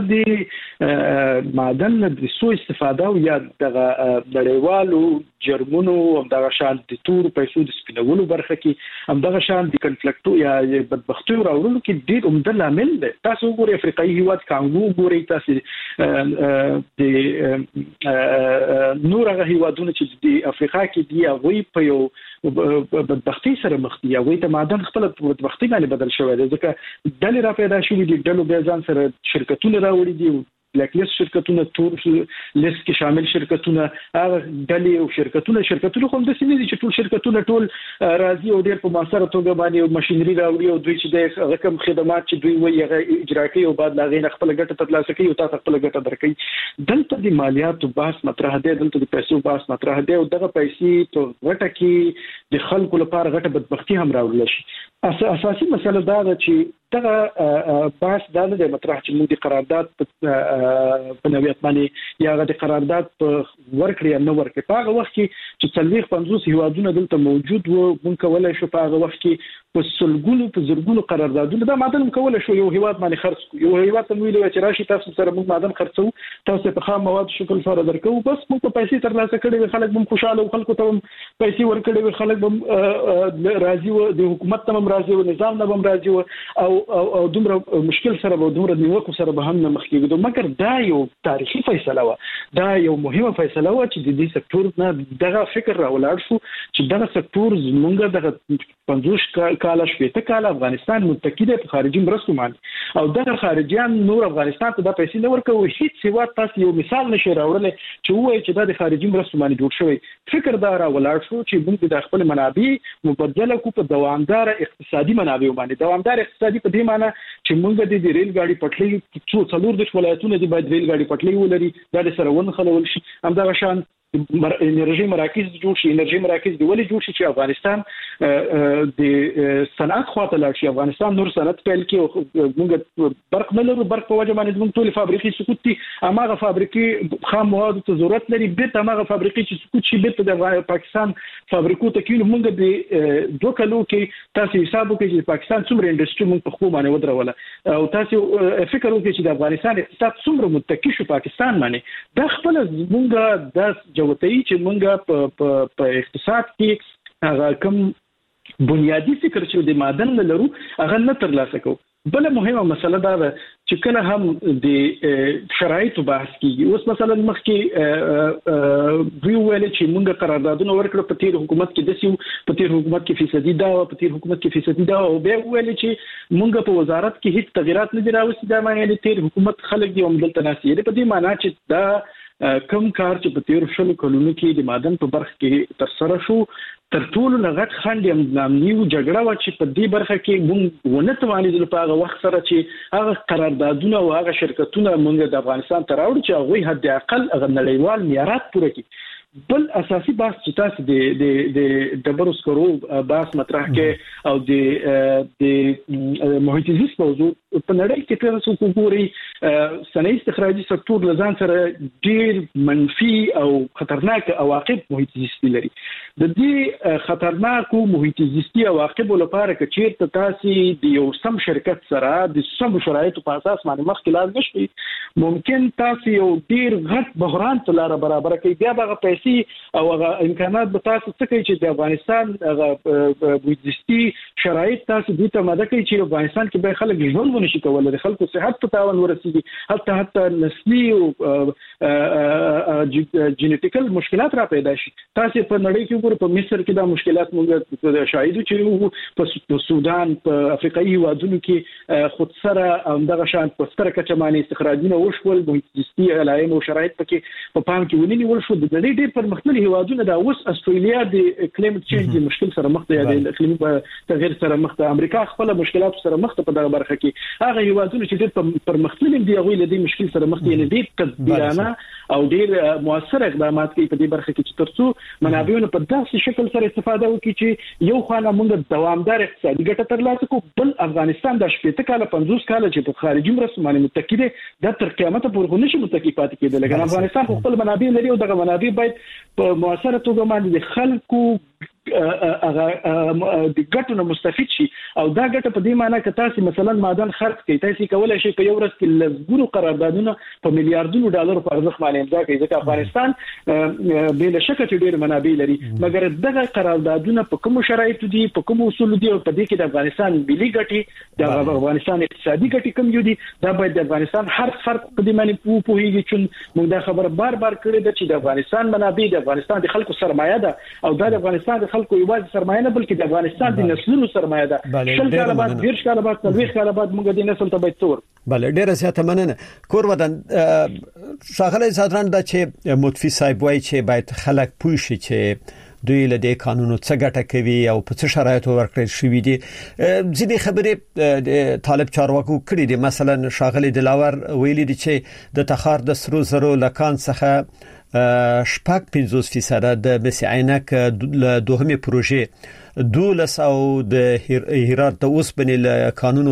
د معدن د سوء استفاده او یا د نړیوالو جرمونو او د شان د تور پیسو د سپینولو برخه کې هم د شان د کنفلیکټو یا بدبختیو راوړلو کې ډېر عمده عامل دی. تاسو وګورئ افریقایي هیواد کانګو وګورئ تاسو د نور هغه هیوادونه چې د افریقا کې دي هغه په یو بدبختی سره مخ دي هغه ته معدن خپل بدبختی باندې بدل شوی دی ځکه ډلې را پیدا شوې دي ډلو بیا ځان سره شرکتونه راوړي دي بلیک لیست شرکتونه تور لیست کې شامل شرکتونه هغه ډلې او شرکتونه خو د سیمې دي چې ټول شرکتونه ټول راضي او ډېر په مؤثره توګه باندې ماشينري راوړي او دوی چې د رقم خدمات چې دوی وایي هغه اجرا کوي او بعد لا غیر خپل ګټه ترلاسه کوي او تاسو خپل ګټه درکوي. دلته د مالیاتو بحث مطرح دی دلته د پیسو بحث مطرح دی او دغه پیسې په غټه کې د خلکو لپاره غټه بدبختی هم راوړل شي. اساسي مسله دا ده چې دغه بحث دا نه دی مطرح چې موږ د قرارداد په نوعیت باندې یا د قرارداد په ورکړې یا نه ورکړې په هغه وخت کې چې 50 هیوادونه دلته موجود وو موږ کولای شو په هغه وخت کې په سلګونو په زرګونو قراردادونه دا معدن کولای شو یو هیواد باندې خرڅ یو هیواد ته ویل چې راشي تاسو سره موږ معدن خرڅو تاسو په خام مواد شکل سره درکو بس موږ په پیسې ترلاسه کړې خلک هم خوشاله او خلکو ته هم پیسې ورکړې خلک هم راضي وو د حکومت ته هم راضي وو نظام نه هم راضي وو او دومره مشکل سره به دومره نیوکو سره به هم نه مخ کېږي. مګر دا یو تاریخي فیصله و دا یو مهمه فیصله و چې د دې سکتور نه دغه فکر راولاړ شو چې دغه سکتور زمونږ دغه 50 کال شپته کال افغانستان متکی دی په خارجي مرستو باندې او دغه خارجيان نور افغانستان ته د پیسې نه ورکوي هیڅ سوا تاسو یو مثال نشي راوړل چې وایي چې د خارجي مرستو باندې جوړ شوی فکر دا راولاړ شو چې موږ د خپل منابع مبادله کو په دوامدار اقتصادي منابع باندې دوامدار اقتصادي په دې معنی چې موږ د ریل ګاډي پټلۍ څو څلور د ولایتونو د باید ریل ګاډي پټلۍ ولري دا د سره ونخلول شي همدا شان انرژي مراکز جوړ شي انرژي مراکز دی ولې جوړ شي چې افغانستان د صنعت خواته لاړ شي افغانستان نور صنعت پیل کې موږ برق نه لرو برق په وجه باندې موږ ټول فابریکې سقوط دي هغه فابریکې خام مواد ته ضرورت لري به هغه فابریکې چې سقوط شي به د پاکستان فابریکو ته کې موږ د 2 کلو کې تاسو حساب وکړئ چې پاکستان څومره انډستری موږ په خو باندې ودروله او تاسو فکر وکړئ چې د افغانستان اقتصاد څومره متکی شو پاکستان باندې دا خپل موږ د وتای چې مونږه په اقتصاد کې هغه کوم بنیادی فکر چې د معدن لرو هغه نه ترلاسه کوو بل مهمه مسله دا ده چې کله هم د شرایطو بحث کیږي اوس مثلا مخکې ویل چې موږ قراردادونه ورکړو په تیر حکومت کې د سیو په تیر حکومت کې فیصدي دا په تیر حکومت کې فیصدي دا او به ویل چې موږ په وزارت کې هیڅ تغیرات نه دي راوستي دا معنی تیر حکومت خلک دی عمدل تناسي په دې معنی چې دا کوم کار چې په تیر شلو کلونو کې د معدن په برخه کې تر سره شو تر ټولو لغټ خنډ امنیو جګړه و چې په دې برخه کې موږ ونه توانیدل په هغه وخت سره چې هغه قراردادونه او هغه شرکتونه موږ د افغانستان ته راوړو چې هغه حد اقل هغه نړیوال معیارات پوره کړي بل اساسي بحث چې تاسو د ډبرو سکرو بحث مطرح کې او د محیط زیست موضوع په نړۍ کې تاسو وګورئ صنایع استخراجي سکتور لزان سره ډیر منفي او خطرناک عواقب محیط زیستی لري د دې خطرناکو محیط زیستی عواقب لپاره چې چیرته تاسو د یو سم شرکت سره د سم شرایطو په اساس باندې مخکې لاړ نشئ ممکن تاسو یو ډیر غټ بحران ته لار برابر کړئ بیا به پیسې او هغه امکانات به تاسو څه کوي چې د افغانستان هغه بودجستي شرایط تاسو د ته ماده کوي چې افغانستان کې به خلک ژوند ونشي کولای د خلکو صحت ته تاوان ورسیږي حتی نسلي او جینټیکل مشکلات را پیدا شي تاسو په نړۍ کې ګورئ په مصر کې دا مشکلات موږ شاهدو چې په سودان په افریقایي هیوادونو کې خود سره همدغه شان په ستره کچه باندې استخراجونه وشول بودجستي علایم او شرایط پکې په پام کې ونیول شو د نړۍ ډېر پرمختللي هیوادونه دا اوس استرالیا د کلایمټ چینج د مشکل سره مخ ده د اقلیمي تغیر سره مخ ده امریکا خپل مشکلات سره مخ ده په دغه برخه کې هغه هیوادونه چې ډېر پرمختللي دي هغه له دې مشکل سره مخ دي نه دي تدبیرانه او ډېر موثر اقدامات کوي په دې برخه کې چې ترڅو منابعونه په داسې شکل سره استفاده وکړي چې یو خانه موږ دوامدار اقتصادي ګټه ترلاسه کوو بل افغانستان د 15 کال 50 کال چې په خارجي مرستو باندې متکی دي د تر قیامت پورې نشي متکی پاتې کېدل لکه افغانستان خپل منابع لري او دغه منابع باید په موثره توګه باندې د خلکو هغه د ګټو نه مستفید شي او دا ګټه په دې معنی چې تاسو مثلا معدن خرڅ کوي تاسو کولای شئ په یو ورځ کې لږ قراردادونه په میلیارډونو ډالر په ارزښت باندې امضا کوي ځکه افغانستان بل شک چې ډېر منابع لري مګر دغه قراردادونه په کوم شرایطو دي په کوم اصول دي او په دې کې د افغانستان ملي ګټې د افغانستان اقتصادي ګټې کوم یو دي دا باید د افغانستان هر فرد په دې باندې پوهیږي چې موږ دا خبره بار بار کړې ده چې د افغانستان منابع د افغانستان د خلکو سرمایه ده او د افغانستان خلکو یوازې سرمایه نه بلکې د افغانستان د نسلونو سرمایه ده شل کال بعد 20 کال بعد 30 کال بعد موږ د نسل ته باید تور بله ډیره زیاته مننه کور ودان شاغله صدران د چې متفی صاحب وایي چې باید خلک پوه شي چې دوی له دې قانونو څه ګټه کوي او په څه شرایطو ورکړل شوی دي ځینې خبرې طالب چارواکو کړي دي مثلا شاغله دلاور ویلي دي چې د تخار د سرو زرو لکان څخه شپږ 50% د بس عینک له دوهمه پروژې 12 او د هرات د اوسپنې قانونو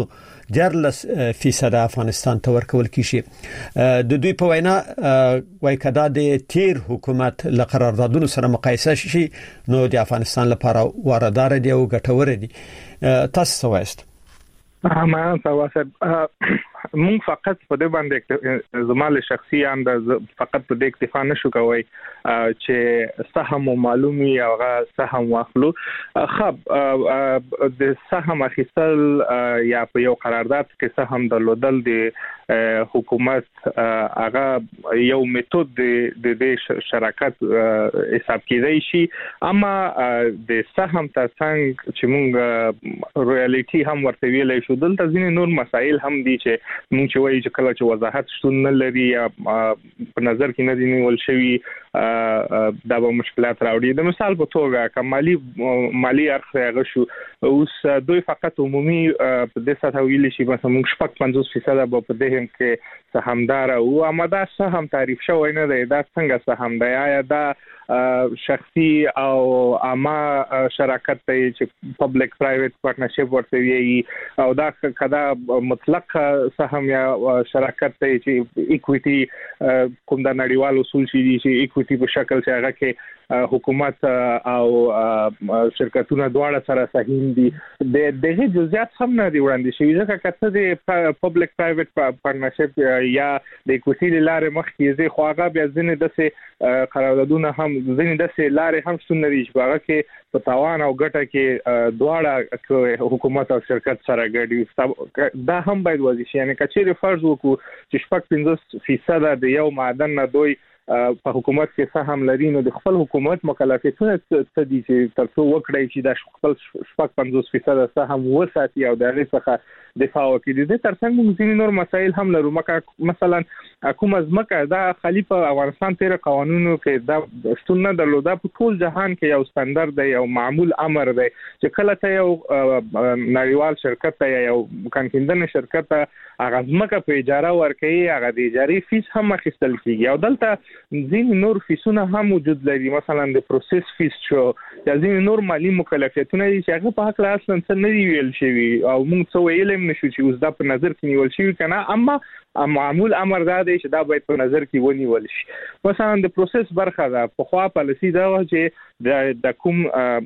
14% افغانستان ته ورکول کیږي د دوی په وینا وای کدا د تیر حکومت له قراردادونو سره مقایسه شي نو د افغانستان لپاره واردار دي او ګټور دي تاسو وایست ما سواسب مونږ فقط په دې باندې زماله شخصي انداز فقط په دې اکتفا نشو کوي چې سهم معلومي او سهم واخلو خب د سهم اخیستل یا په یو قرارداد کې سهم درلودل د حکومت هغه یو میتود د شراکت حساب کېدای شي اما د سهم ترڅنګ چې موږ ریالټي هم ورته ویلای شو دلته ځینې نور مسایل هم دي چې موږ وایي چې کله چې وضاحت شتون نه لري یا په نظر کې نه دي نیول شوی دا به مشکلات راوړي د مثال په توګه کمالي مالی اړخ هغه شو اوس دوی فقط عمومي په دې ساته ویل شي مثلا موږ 50% به په دې هم کې سهامدار او امدا سهم تعریف شوی نه دی دا څنګه سهم دی آیا دا شخصي او عامه شراکت ته چې پبلک پرایویټ پارتنرشپ ورته وی او دا کدا مطلق سهم یا شراکت ته چې ایکویټي کوم د نړیوال اصول شي چې ایکویټي په شکل چې هغه کې حکومت او شرکتونه دواړه سره سهیم دي د دغه جزئیات هم نه دی وړاندې شوی ځکه کته د پبلک پرایویټ پارتنرشپ یا د ایکویټي لارې مخ کې خو هغه بیا ځنه د قراردادونه هم ځنه د لارې هم څنګه لري چې هغه کې په تاوان او ګټه کې دواړه حکومت او شرکت سره ګډي دا هم باید واضح شي یعنی کچېره فرض وکړو چې 15% د یو معدن نه دوی په حکومت کې سهم لري نو د خپل حکومت مکلفیتونه څه دي چې ترڅو وکړي چې د خپل 50% سهم وساتي او د هغې څخه دفاع وکړي د ترڅنګ موږ ځینې نور مسایل هم لرو مثلا حکومت ځمکه دا خلی په افغانستان تیر قانونو کې دا شتون نه درلوده په ټول جهان کې یو ستاندرد دی او معمول امر دی چې کله ته یو نړیوال شرکت ته یو کانکیندنه شرکت ته هغه ځمکه په اجاره ورکړي هغه د اجارې فیس هم اخیستل کیږي او دلته ځینې نور فیسونه هم وجود لري مثلا د پروسس فیس شو یا ځینې نور مالی مکلفیتونه دي چې هغه په حق له اصلا څه نه دی ویل شوی او موږ څه ویل نشو چې اوس دا په نظر کې نیول شي کنه اما معمول امر دا دی چې دا باید په نظر کې ونیول شي مثلا د پروسس برخه ده په خوا پالیسی دا چې د کوم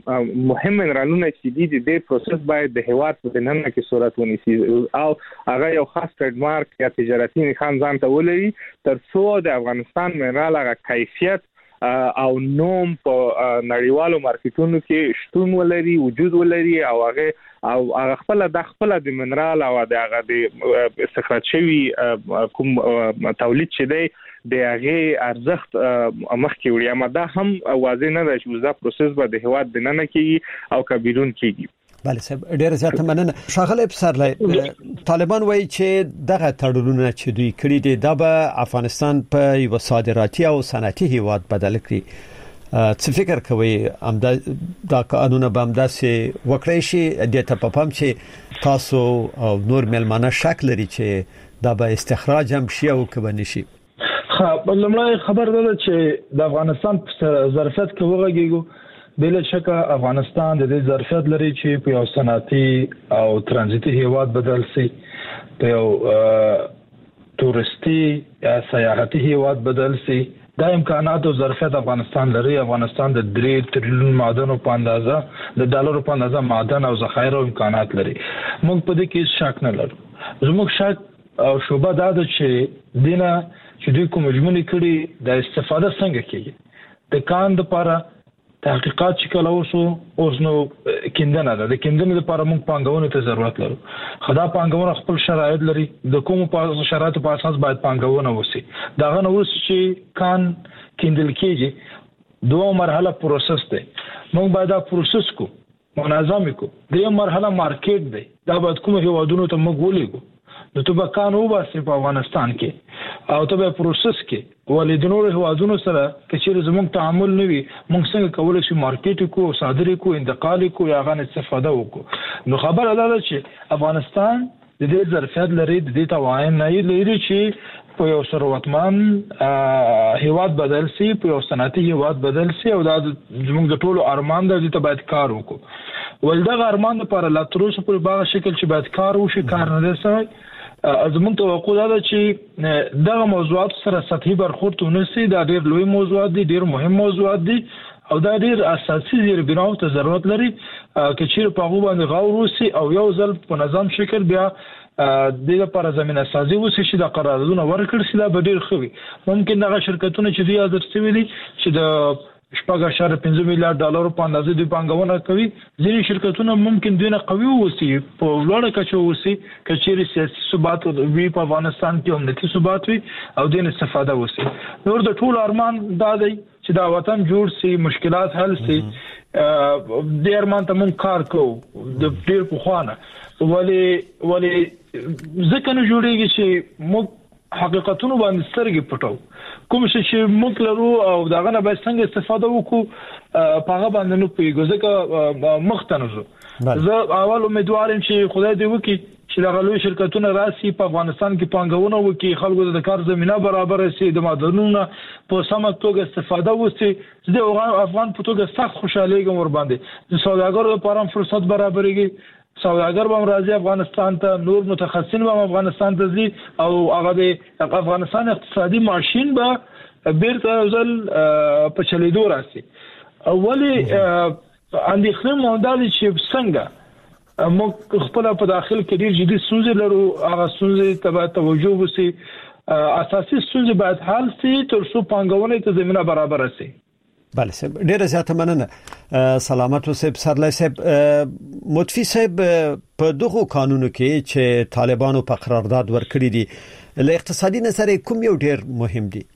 مهم منرالونه چې دي د پروسس باید د هیواد په دننه کې صورت ونیسي او هغه یو خاص ټریډ مارک یا تجارتي نښان ځان ته ولري ترڅو د افغانستان منرال هغه کیفیت او نوم په نړیوالو مارکیټونو کې شتون ولري وجود ولري او هغه خپل د منرال او د هغه د استخراج شوی کوم تولید چې دی د هغه ارزښت مخکې وړي اما دا هم واضح نه ده چې دا پروسس به د هیواد دننه کېږي او کبیرون کېږي بله صاحب ډیر زیات مننه شاغله پسرلی طالبان وایي چې دغه تړونونه چې دوی کړی دي دا به افغانستان په یو صادراتي او صنعتي هیواد بدل کړي څه فکر کوي دا قانون به همداسې وکړی شي د ته په پام چې تاسو او نور ملمانه شک لري چې دا به استخراج هم شي او که به نشي لومړی خبر ده چې د افغانستان په ظرفیت کې وغږیږو بل شک افغانستان د دې ظرفیت لري چې په یو صنعتي او ترانزیتي هیواد بدل شي په یو تورستي یا سیاحتي هیواد بدل شي دا امکانات او ظرفیت افغانستان لري افغانستان د 3 تریلیون معدنو په اندازه د ډالرو په اندازه معدن او ذخایر او امکانات لري موږ په دې کې شک نه لرو زموږ شک او شوبه دا ده چې دینه چې دوی کوم مجموعي کړي د استفاده څنګه کوي د کاند لپاره تحقیقات چې کله وشو اوس نو کیندنه ده د کیندنې لپاره موږ پانګونې ته ضرورت لرو خدا پانګونه خپل شرایط لري د کوم په شرایطو په اساس باید پانګونه وشي دا غو اوس چې کان کیندل کېږي دوه مرحله پروسس ده موږ باید دا پروسس کو منظم کو د یو مرحله مارکیټ دی دا باید کوم هیوادونو ته موږ ولېګو نو ته به کان وباسي په افغانستان کې او ته به پروسس کې ولې د نورو هیوادونو سره چې زموږ تعامل نوي موږ څنګه کولای شو مارکیټ کو صادري کو انتقال کو یا غن استفاده وکړو نو خبر اله چې افغانستان د دې ظرفیت لري د دې توان نه لري چې په یو ثروتمن هیواد بدل شي په یو صنعتي هیواد بدل شي او دا زموږ د ټولو ارمان د دې باید کار وکړو ولدا ارمان لپاره لا تر اوسه په باغ شکل چې باید کار وشي کار نه دی زموږ توقع ده چې دغه موضوعات سره سطحي برخورد ونسي دا ډېر لوی موضوعات دي ډېر مهم موضوعات دي او دا ډېر اساسي زیربناو ته ضرورت لري چې چیرې په هغه باندې غور وشي او یو ځل په نظام شکل بیا د لپاره زمينه سازي وسي چې د قراردادونه ورکړ سي دا به ډیر خوي ممکن دغه شرکتونه چې دوی حاضر شوي دي چې د 5.5 میلیارډ ډالر په اندازې د پانګونه کوي ځینې شرکتونه ممکن دونه قوي وسی په لوړه کچه وسی کچېری سیاسي ثبات وي په افغانستان کې امنیتي ثبات وي او دین استفاده وسی نور د ټول ارمان دا دی چې دا وطن جوړ سي مشکلات حل سي د ارمان ته مونږ کار کوو د ډیر په خوانه ولی ځکه نه جوړیږي چې موږ حقیقتونه باندې سترګې پټو کوم چې موږ لرو او داغه نه به څنګه استفاده وکړو پاغه باندې نو پیګو ځکه مختنزو زه اول امیدوار یم چې خدای دې وکړي چې دغه لوی شرکتونه راسي په افغانستان کې پانګونه وکړي خلکو د کار زمينه برابر شي د معدنونو په سمه توګه استفاده وکړي د افغان په توګه سخت خوشاله ور باندې د سوداګرو لپاره فرصت برابرېږي سوداګر به راځي افغانستان ته نور متخصصین به افغانستان ته ځي او هغه د افغانستان اقتصادي ماشين به بیرته ځل په چلیدو راسي اولی اندېښنه موندل چې څنګه موږ خپل په داخل کې ډیر جدي ستونزې لرو هغه ستونزې ته توجه وسی اساسي ستونزې باید حل شي تر څو پانګونه ته زمينه برابر شي بله صاحب ډیره زیاته مننه سلامت صاحب سرلای صاحب متفی صاحب په دغه قانونو کې چې طالبانو په قرارداد ورکړی دي له اقتصادي نظر کوم یو ډیر مهم دي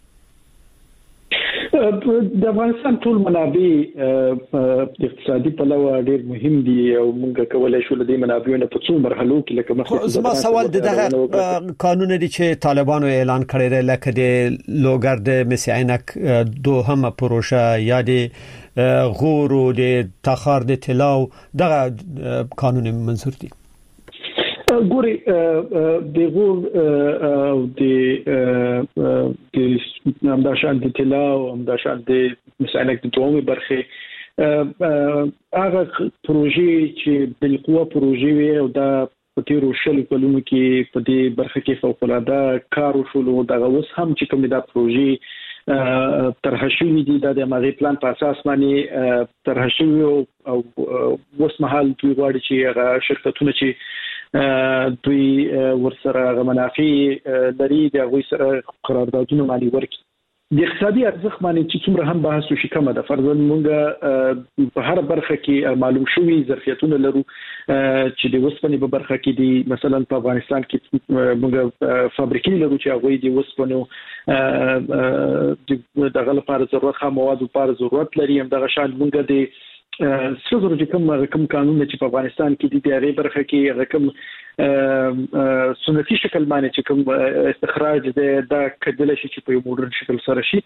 د افغانستان ټول منابع اقتصادي په لور ډیر مهم دي او موږ کولای شو د منابعونو په څو مرحلو کې لکه مخکې زما سوال دغه قانون دي چې طالبانو اعلان کړی دی لکه د لوګرد مسعینک دوهمه پروژه یا د غور او د تخار د طلاو دغه قانون منظور دي ګوري د غور او د همداشان د طلاو همداشان د مسعینک د دومره برخه هغه پروژې چې بالقوه پروژې وي او دا په تیرو شلو کلونو کې په دې برخه کې فوق العاده کار وشول دغه اوس هم چې کوم دا پروژې طرح شوې دي د ماغي پلان په اساس باندې طرح شوې او اوس مهال دوی غواړي چې هغه شرکتونه چې دوی ورسره منافع لري د غوي سره قراردادونه مالي ورکړي د اقتصادي ارزښت باندې چې څومره هم بحث وشي کومه ده فرضاً مونږ په هر برخه کې معلوم شوی ظرفیتونه لرو چې د وسپنې په برخه کې دي مثلا په افغانستان کې مونږ فابریکې لرو چې هغه د وسپنو دغه لپاره ضرورت خام مواد لپاره ضرورت لري هم دغه شان مونږ د څلور چې کوم قانون چې په افغانستان کې د دې برخه کې رقم سنتي شکل باندې چې کوم استخراج د کډل شي چې په یو مودرن شکل سره شي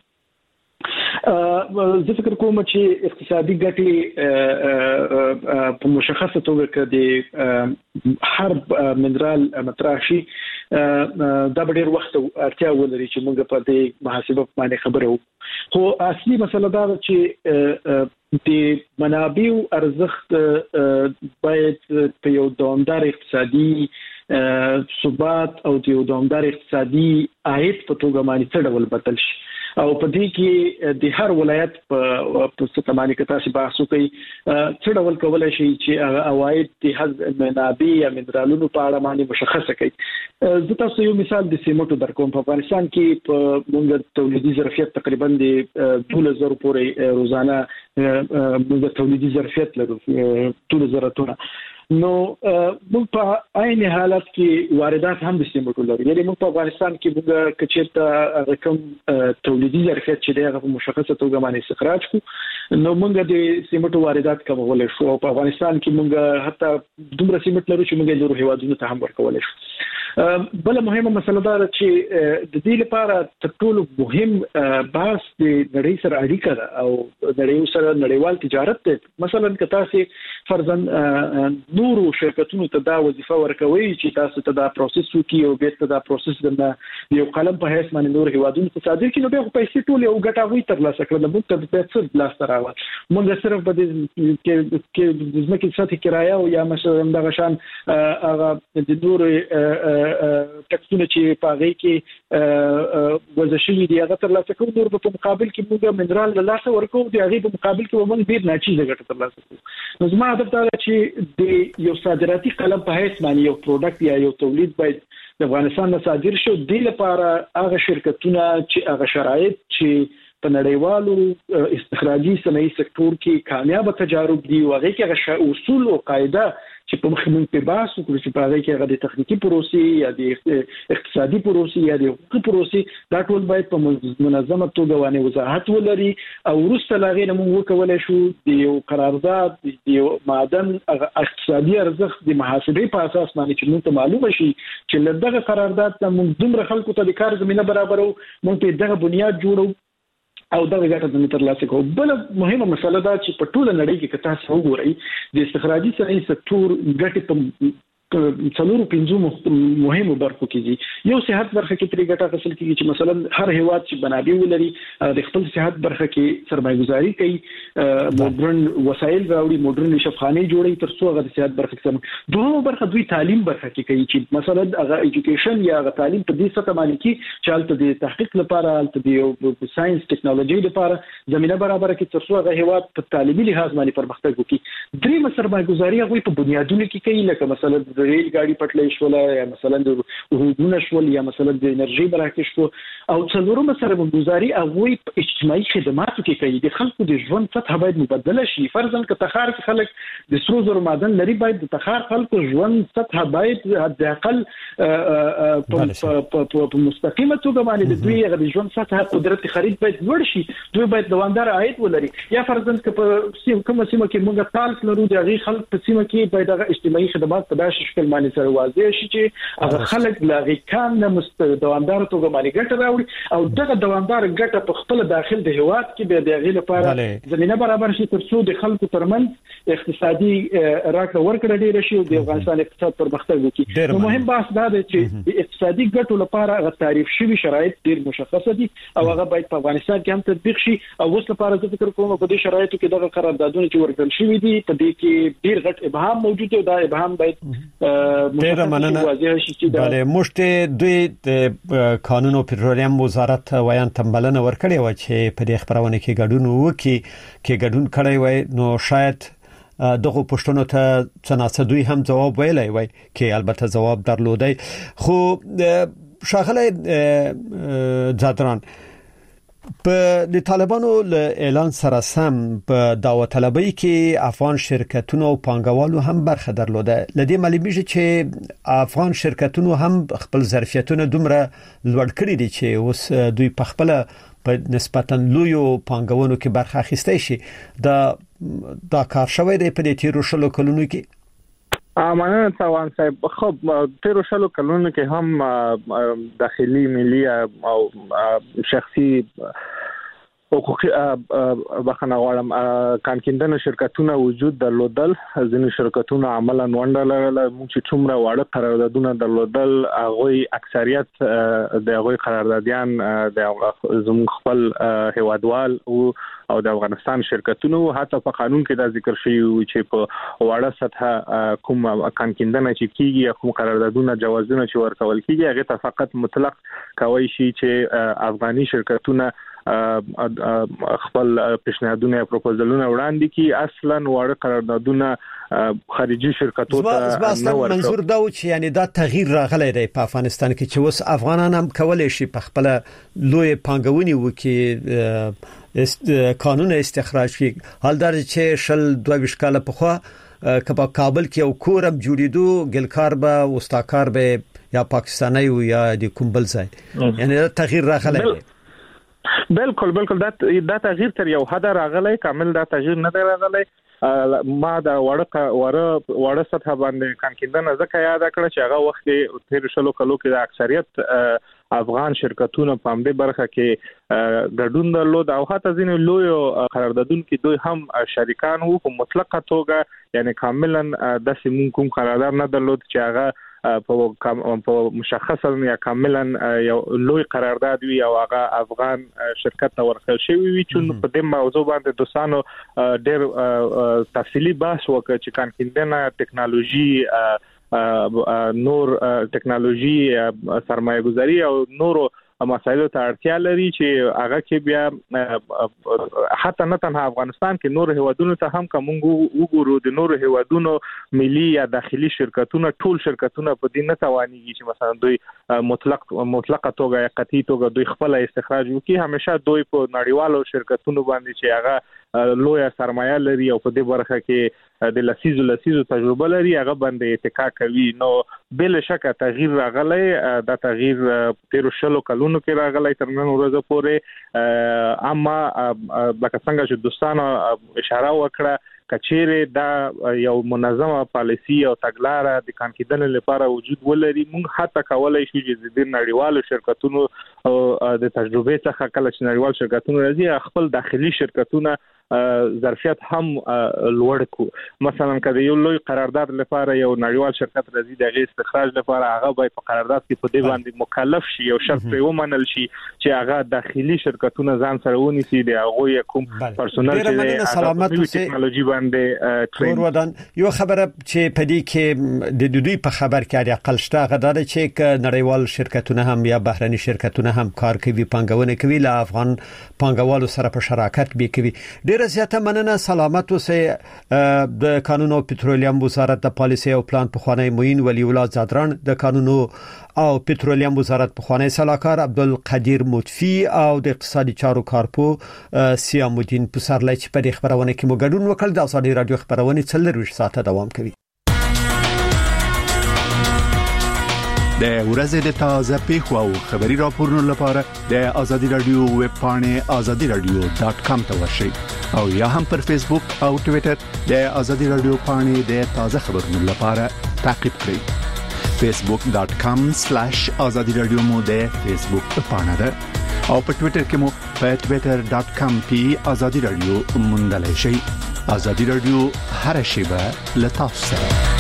زه فکر کوم چې اقتصادي ګټې په مشخصه توګه کې د هر منرال مطرح شي دا ډېر وخت اړتیا ولري چې موږ په دې محاسبه باندې خبرو خو اصلي مسله دا چې د منابع ارزښت باید په یو دوامدار اقتصادي ثبات او د یو دوامدار اقتصادي عاید په توګه باندې څه ډول بدل شي او په دې کې د هر ولایت په ستمانه کې تاسو بحث وکړي څه ډول کولای شي چې عواید د حذف منابع یا منرالونو په اړه باندې مشخصه کړي زه تاسو یو مثال د سیمټو درکوم په افغانستان کې په موږ تولیدي ظرفیت تقریبا د 2000 پورې روزانه موږ تولیدي ظرفیت لرو 2000 ټنه نو موږ په عین حالت کې واردات هم د سیمټو لرو یعنی موږ په افغانستان کې موږ کچېرته رقم تولیدي ظرفیت چې دغه په مشخصه توګه باندې استخراج کو نو موږ د سیمټو واردات کمول شو او په افغانستان کې موږ حتی دومره سیمټ لرو چې موږ د هیوادونو ته هم ورکول شو بل مهمه مسله دا چې د دې لپاره تر ټولو مهم بحث د نړۍ سره اړیکه ده او نړۍ سره نړیوال تجارت ده مثلا که تاسو فرضاً نورو شرکتونو ته دا وظیفه ورکوي چې تاسو ته دا پروسس وکړي او بیرته دا پروسس د یو قلم په هیڅ باندې نور هیوادونو ته صادر کړي، نو به پیسې ټول یو ګټه غوي تر لاسه کړل. موږ ته د څه لاس راوړل، موږ صرف په دې کې د ځمکې سطح کرایه او یا مثلا دغه شان هغه د نور ټکسونه چې په هغه کې وزشي دي هغه تر لاسه کوو، نور په مقابل کې موږ منرال له لاسه ورکوو، د هغه په مقابل کې موږ ډیر ناچیزه ګټه تر لاسه کوو. نو زما هدف دا دی چې د یو صادراتي قلم په هیڅ باندې یو پروډکټ یا یو تولید باید د افغانستان نه صادر شو، د لپاره هغه شرکتونه چې هغه شرایط چې په نړیوالو استخراجي صنایع سکتور کې کامیاب تجارب دي او هغه کې هغه اصول او قاعده چې په مخمن په باس او چې په هغه کې هغه د تخنیکی پروسې یا د اقتصادي پروسې یا د حقوقي پروسې دا ټول باید په منظمه توګه باندې وضاحت ولري، او وروسته لاغې نه موږ وکولای شو د یو قرارداد د یو معدن اقتصادي ارزښت د محاسبې په اساس باندې چې موږ ته معلومه شي چې لدغه قرارداد ته موږ دومره خلکو ته د کار زمينه برابرو، موږ په دغه بنیاد جوړو او دغه ګټه د ترلاسه کوو. بل مهمه مسله دا چې په ټوله نړۍ کې که تاسو وګورئ د استخراجي صنایع سکتور ګټه په څلورو پنځو مهمو برخو کې دي. یو صحت برخه کې ترې ګټه حاصل کیږي چې مثلا هر هیواد چې منابع ولري د خپل صحت برخه کې سرمایه‌ګذاري کوي، موډرن وسایل راوړي، موډرن شفاخانه جوړي تر څو هغه د صحت برخه کې دوه برخه دوی تعلیم برخه کې کوي چې مثلا هغه ایجوکیشن یا هغه تعلیم په دې سطح باندې کې چې حالت د تحقیق لپاره، حالت د ساينس ټیکنالوژي لپاره زمينه برابر کې تر څو هغه هیواد په تعلیمي لحاظ باندې پرمختګ وکړي. دریم سرمایه‌ګذاري هغه په بنیادونو کې کوي، لکه مثلا د ریل ګاډي پټلۍ شول یا مثلا د هودونه شول یا مثلا د انرژي برخه شو، او څلورم سرمایه‌ګذاري هغه په اجتماعي خدماتو کې کوي. د خلکو د ژوند سطح باید مبادله شي، فرضاً که تخار کې خلک د سرو زرو معدن لري، باید د تخار خلکو ژوند سطح باید حد اقل په مستقیمه توګه باندې د دوی د ژوند سطح قدرت خرید باید لوړ شي، دوی باید دوامدار عاید ولري. یا فرضاً که په کومه سیمه کې موږ تالک لرو، د هغه خلک په سیمه کې باید د اجتماعي خدمات په داسې شکل باندې سره واضح شي چې هغه خلک لاغي کان نه دوامدار توګه باندې ګټه راوړي، او دغه دوامدار ګټه په خپل داخل د هیواد کې به د هغه لپاره زمينه برابر شي تر څو د خلکو ترمنځ اقتصادي راکړه ورکړه ډیره شي او د افغانستان اقتصاد پرمختګ وکړي. نو مهم بحث دا دی چې د اقتصادي ګټو لپاره هغه تعریف شوی شرایط ډیر مشخصه دي او هغه باید په افغانستان کې هم تطبیق شي. او اوس لپاره زه فکر کوم په دې شرایطو کې دغه قراردادونه چې ورکړل شوی دي په دې کې ډیر غټ ابهام موجود دی، دا ابهام باید ډیر مننه. بله مشته دوی د قانون او پټرولیم وزارت وایان تمبلنه ورکړی و چې په دې خبرونه کې ګډون وکړي، کې ګډون کړی وای نو شاید دغه پښتنو ته څنګه دوی هم جواب ویلای وای کې البته جواب درلودای. خو شاغله زادران په د طالبانو له اعلان سره سم په دعوت طلبۍ کې افغان شرکتونو او پانګوالو هم برخه درلوده. لدې معلومیږي چې افغان شرکتونو هم خپل ظرفیتونه دومره لوړ کړي دي چې اوس دوی په خپل په نسبتا لویو پانګونو کې برخه اخیستی شي. دا کار شوی دی په دې تیرو شلو کلونو کې. مننه تاوان صاحب. خب تیرو شلو کلونو کې هم داخلي ملي او شخصي حقوقي بخنه غواړم کانکیندنه شرکتونه وجود درلودل، ځینې شرکتونه عملاً ونډه لرله، موږ چې څومره واړه قراردادونه درلودل هغه اکثریت د هغه قراردادیان د زموږ خپل هیوادوال او د افغانستان شرکتونو، حتی په قانون کې دا ذکر شوی چې په واړه سطح کوم کانکیندنه چې کیږي، کوم قراردادونه جوازونه چې ورکول کیږي، هغه ته فقط مطلق کوي شي چې افغاني شرکتونه خپل پیشنهادونه یا پروپوزلونه وړاندې کی، اصلا واړه قراردادونه خارجي شرکتو ته نه ورکول. منظور دا و چې یعنی دا تغییر راغلی دی په افغانستان کې چې اوس افغانان هم کولای شي په خپل لوی پانګونې وکړي، قانون استخراج کې. حال دا چې شل 22 کال په خوا کبا کابل کې یو کورم جوړیدو، ګلکار به واستاکار به یا پاکستاني یا د کومبل ځای، یعنی دا تغییر راغلی دی. بالکل دا تغییر تر یو حد راغلی، کامل دا تغییر نه راغلی. ما دا وړه سطح باندې کانکیندنه ځکه یاد کړه چې هغه وخت کې تیر شلو کلو کې د اکثریت افغان شرکتونو په همدې برخه کې ګډون درلود او حتی ځینې لوی قراردادونو کې دوی هم شریکان وو په مطلقه توګه، یعنی کاملا د سیمون کوم قرارداد نه درلود چې هغه په مشخصا یا کاملا یو لوی قرارداد وی او هغه افغان شرکت ته ورکړل شوی وی چې په دې موضوع باندې دوستانو ډېر تفصیلی بحث وکړ چې کان کیندنه ټکنالوژي نور ټکنالوژي سرمایه گذاری او نورو مسایلو ته اړتیا لري چې هغه کې بیا حتی نه تنها افغانستان کې نور هیوادونو ته هم کوم وګورو د نور هیوادونو ملي یا داخلي شرکتونه ټول شرکتونه په دې نه توانيږي چې مثلا دوی مطلقه توګه یا قطعي توګه دوی خپل استخراج وکړي همیشه دوی په نړیوالو شرکتونو باندې چې هغه لوی سرمایه لري او په دې برخه کې د لسیزو تجربه لري هغه باندې اتکا کوي نو بل شک تغییر راغلی دا تغییر 13 کلونو کې راغلی تر نن ورځې پورې اما لکه څنګه چې دوستانو اشاره وکړه کچېره دا یو منظمه پالیسی او تګلارې د کانکیدنې لپاره وجود ولري موږ حتی کولای شو چې د نړیوالو شرکتونو د تجربه څخه کله چې نړیوال شرکتونه راځي خپل داخلي شرکتونه ظرفیت هم لوړ کو مثلا کله یو لوی قرارداد لپاره یو نړیوال شرکت راځي د غیر استخراج لپاره هغه باید په قرارداد کې په دې باندې مکلف شي او شرط یې ومنل شي چې هغه داخلي شرکتونه ځان سره ونیسي د هغه کوم پرسونل چې سلامت ټیکنالوژي باندې ټرین ودان یو خبره چې په دې کې د دوی په خبر کې اړ اقل شته غدار چې نړیوال شرکتونه هم یا بهرني شرکتونه هم کار کوي پنګونه کوي له افغان پنګوالو سره په شراکت به کوي ډیره زیاته مننه سلامت اوسه د قانون او پټرولیم وزارت د پالیسي او پلان په خوانی موین ولی الله زادران د قانون او پټرولیم وزارت په خوانی صلاحکار عبدالقدیر مطفی او د اقتصادي چارو کارپو سیام الدین پسرلی چې په خبرونه کې مو ګډون وکړ د ازادي رادیو خبرونه 24 ساعته دوام کوي د ورځې د تازه پیښو او خبري راپورونو لپاره د ازادي رادیو ویب پاڼه azadiradio.com ته ورشئ او یا هم پر فیسبوک او ټوئیټر د ازادي رادیو پاڼه د تازه خبرونو لپاره تعقیب کړئ facebook.com/azadiradio مو د فیسبوک پاڼه ده او په ټوئیټر کې مو په twitter.com/azadiradio موندلای شئ ازادي رادیو هر شیبه لتاسو سره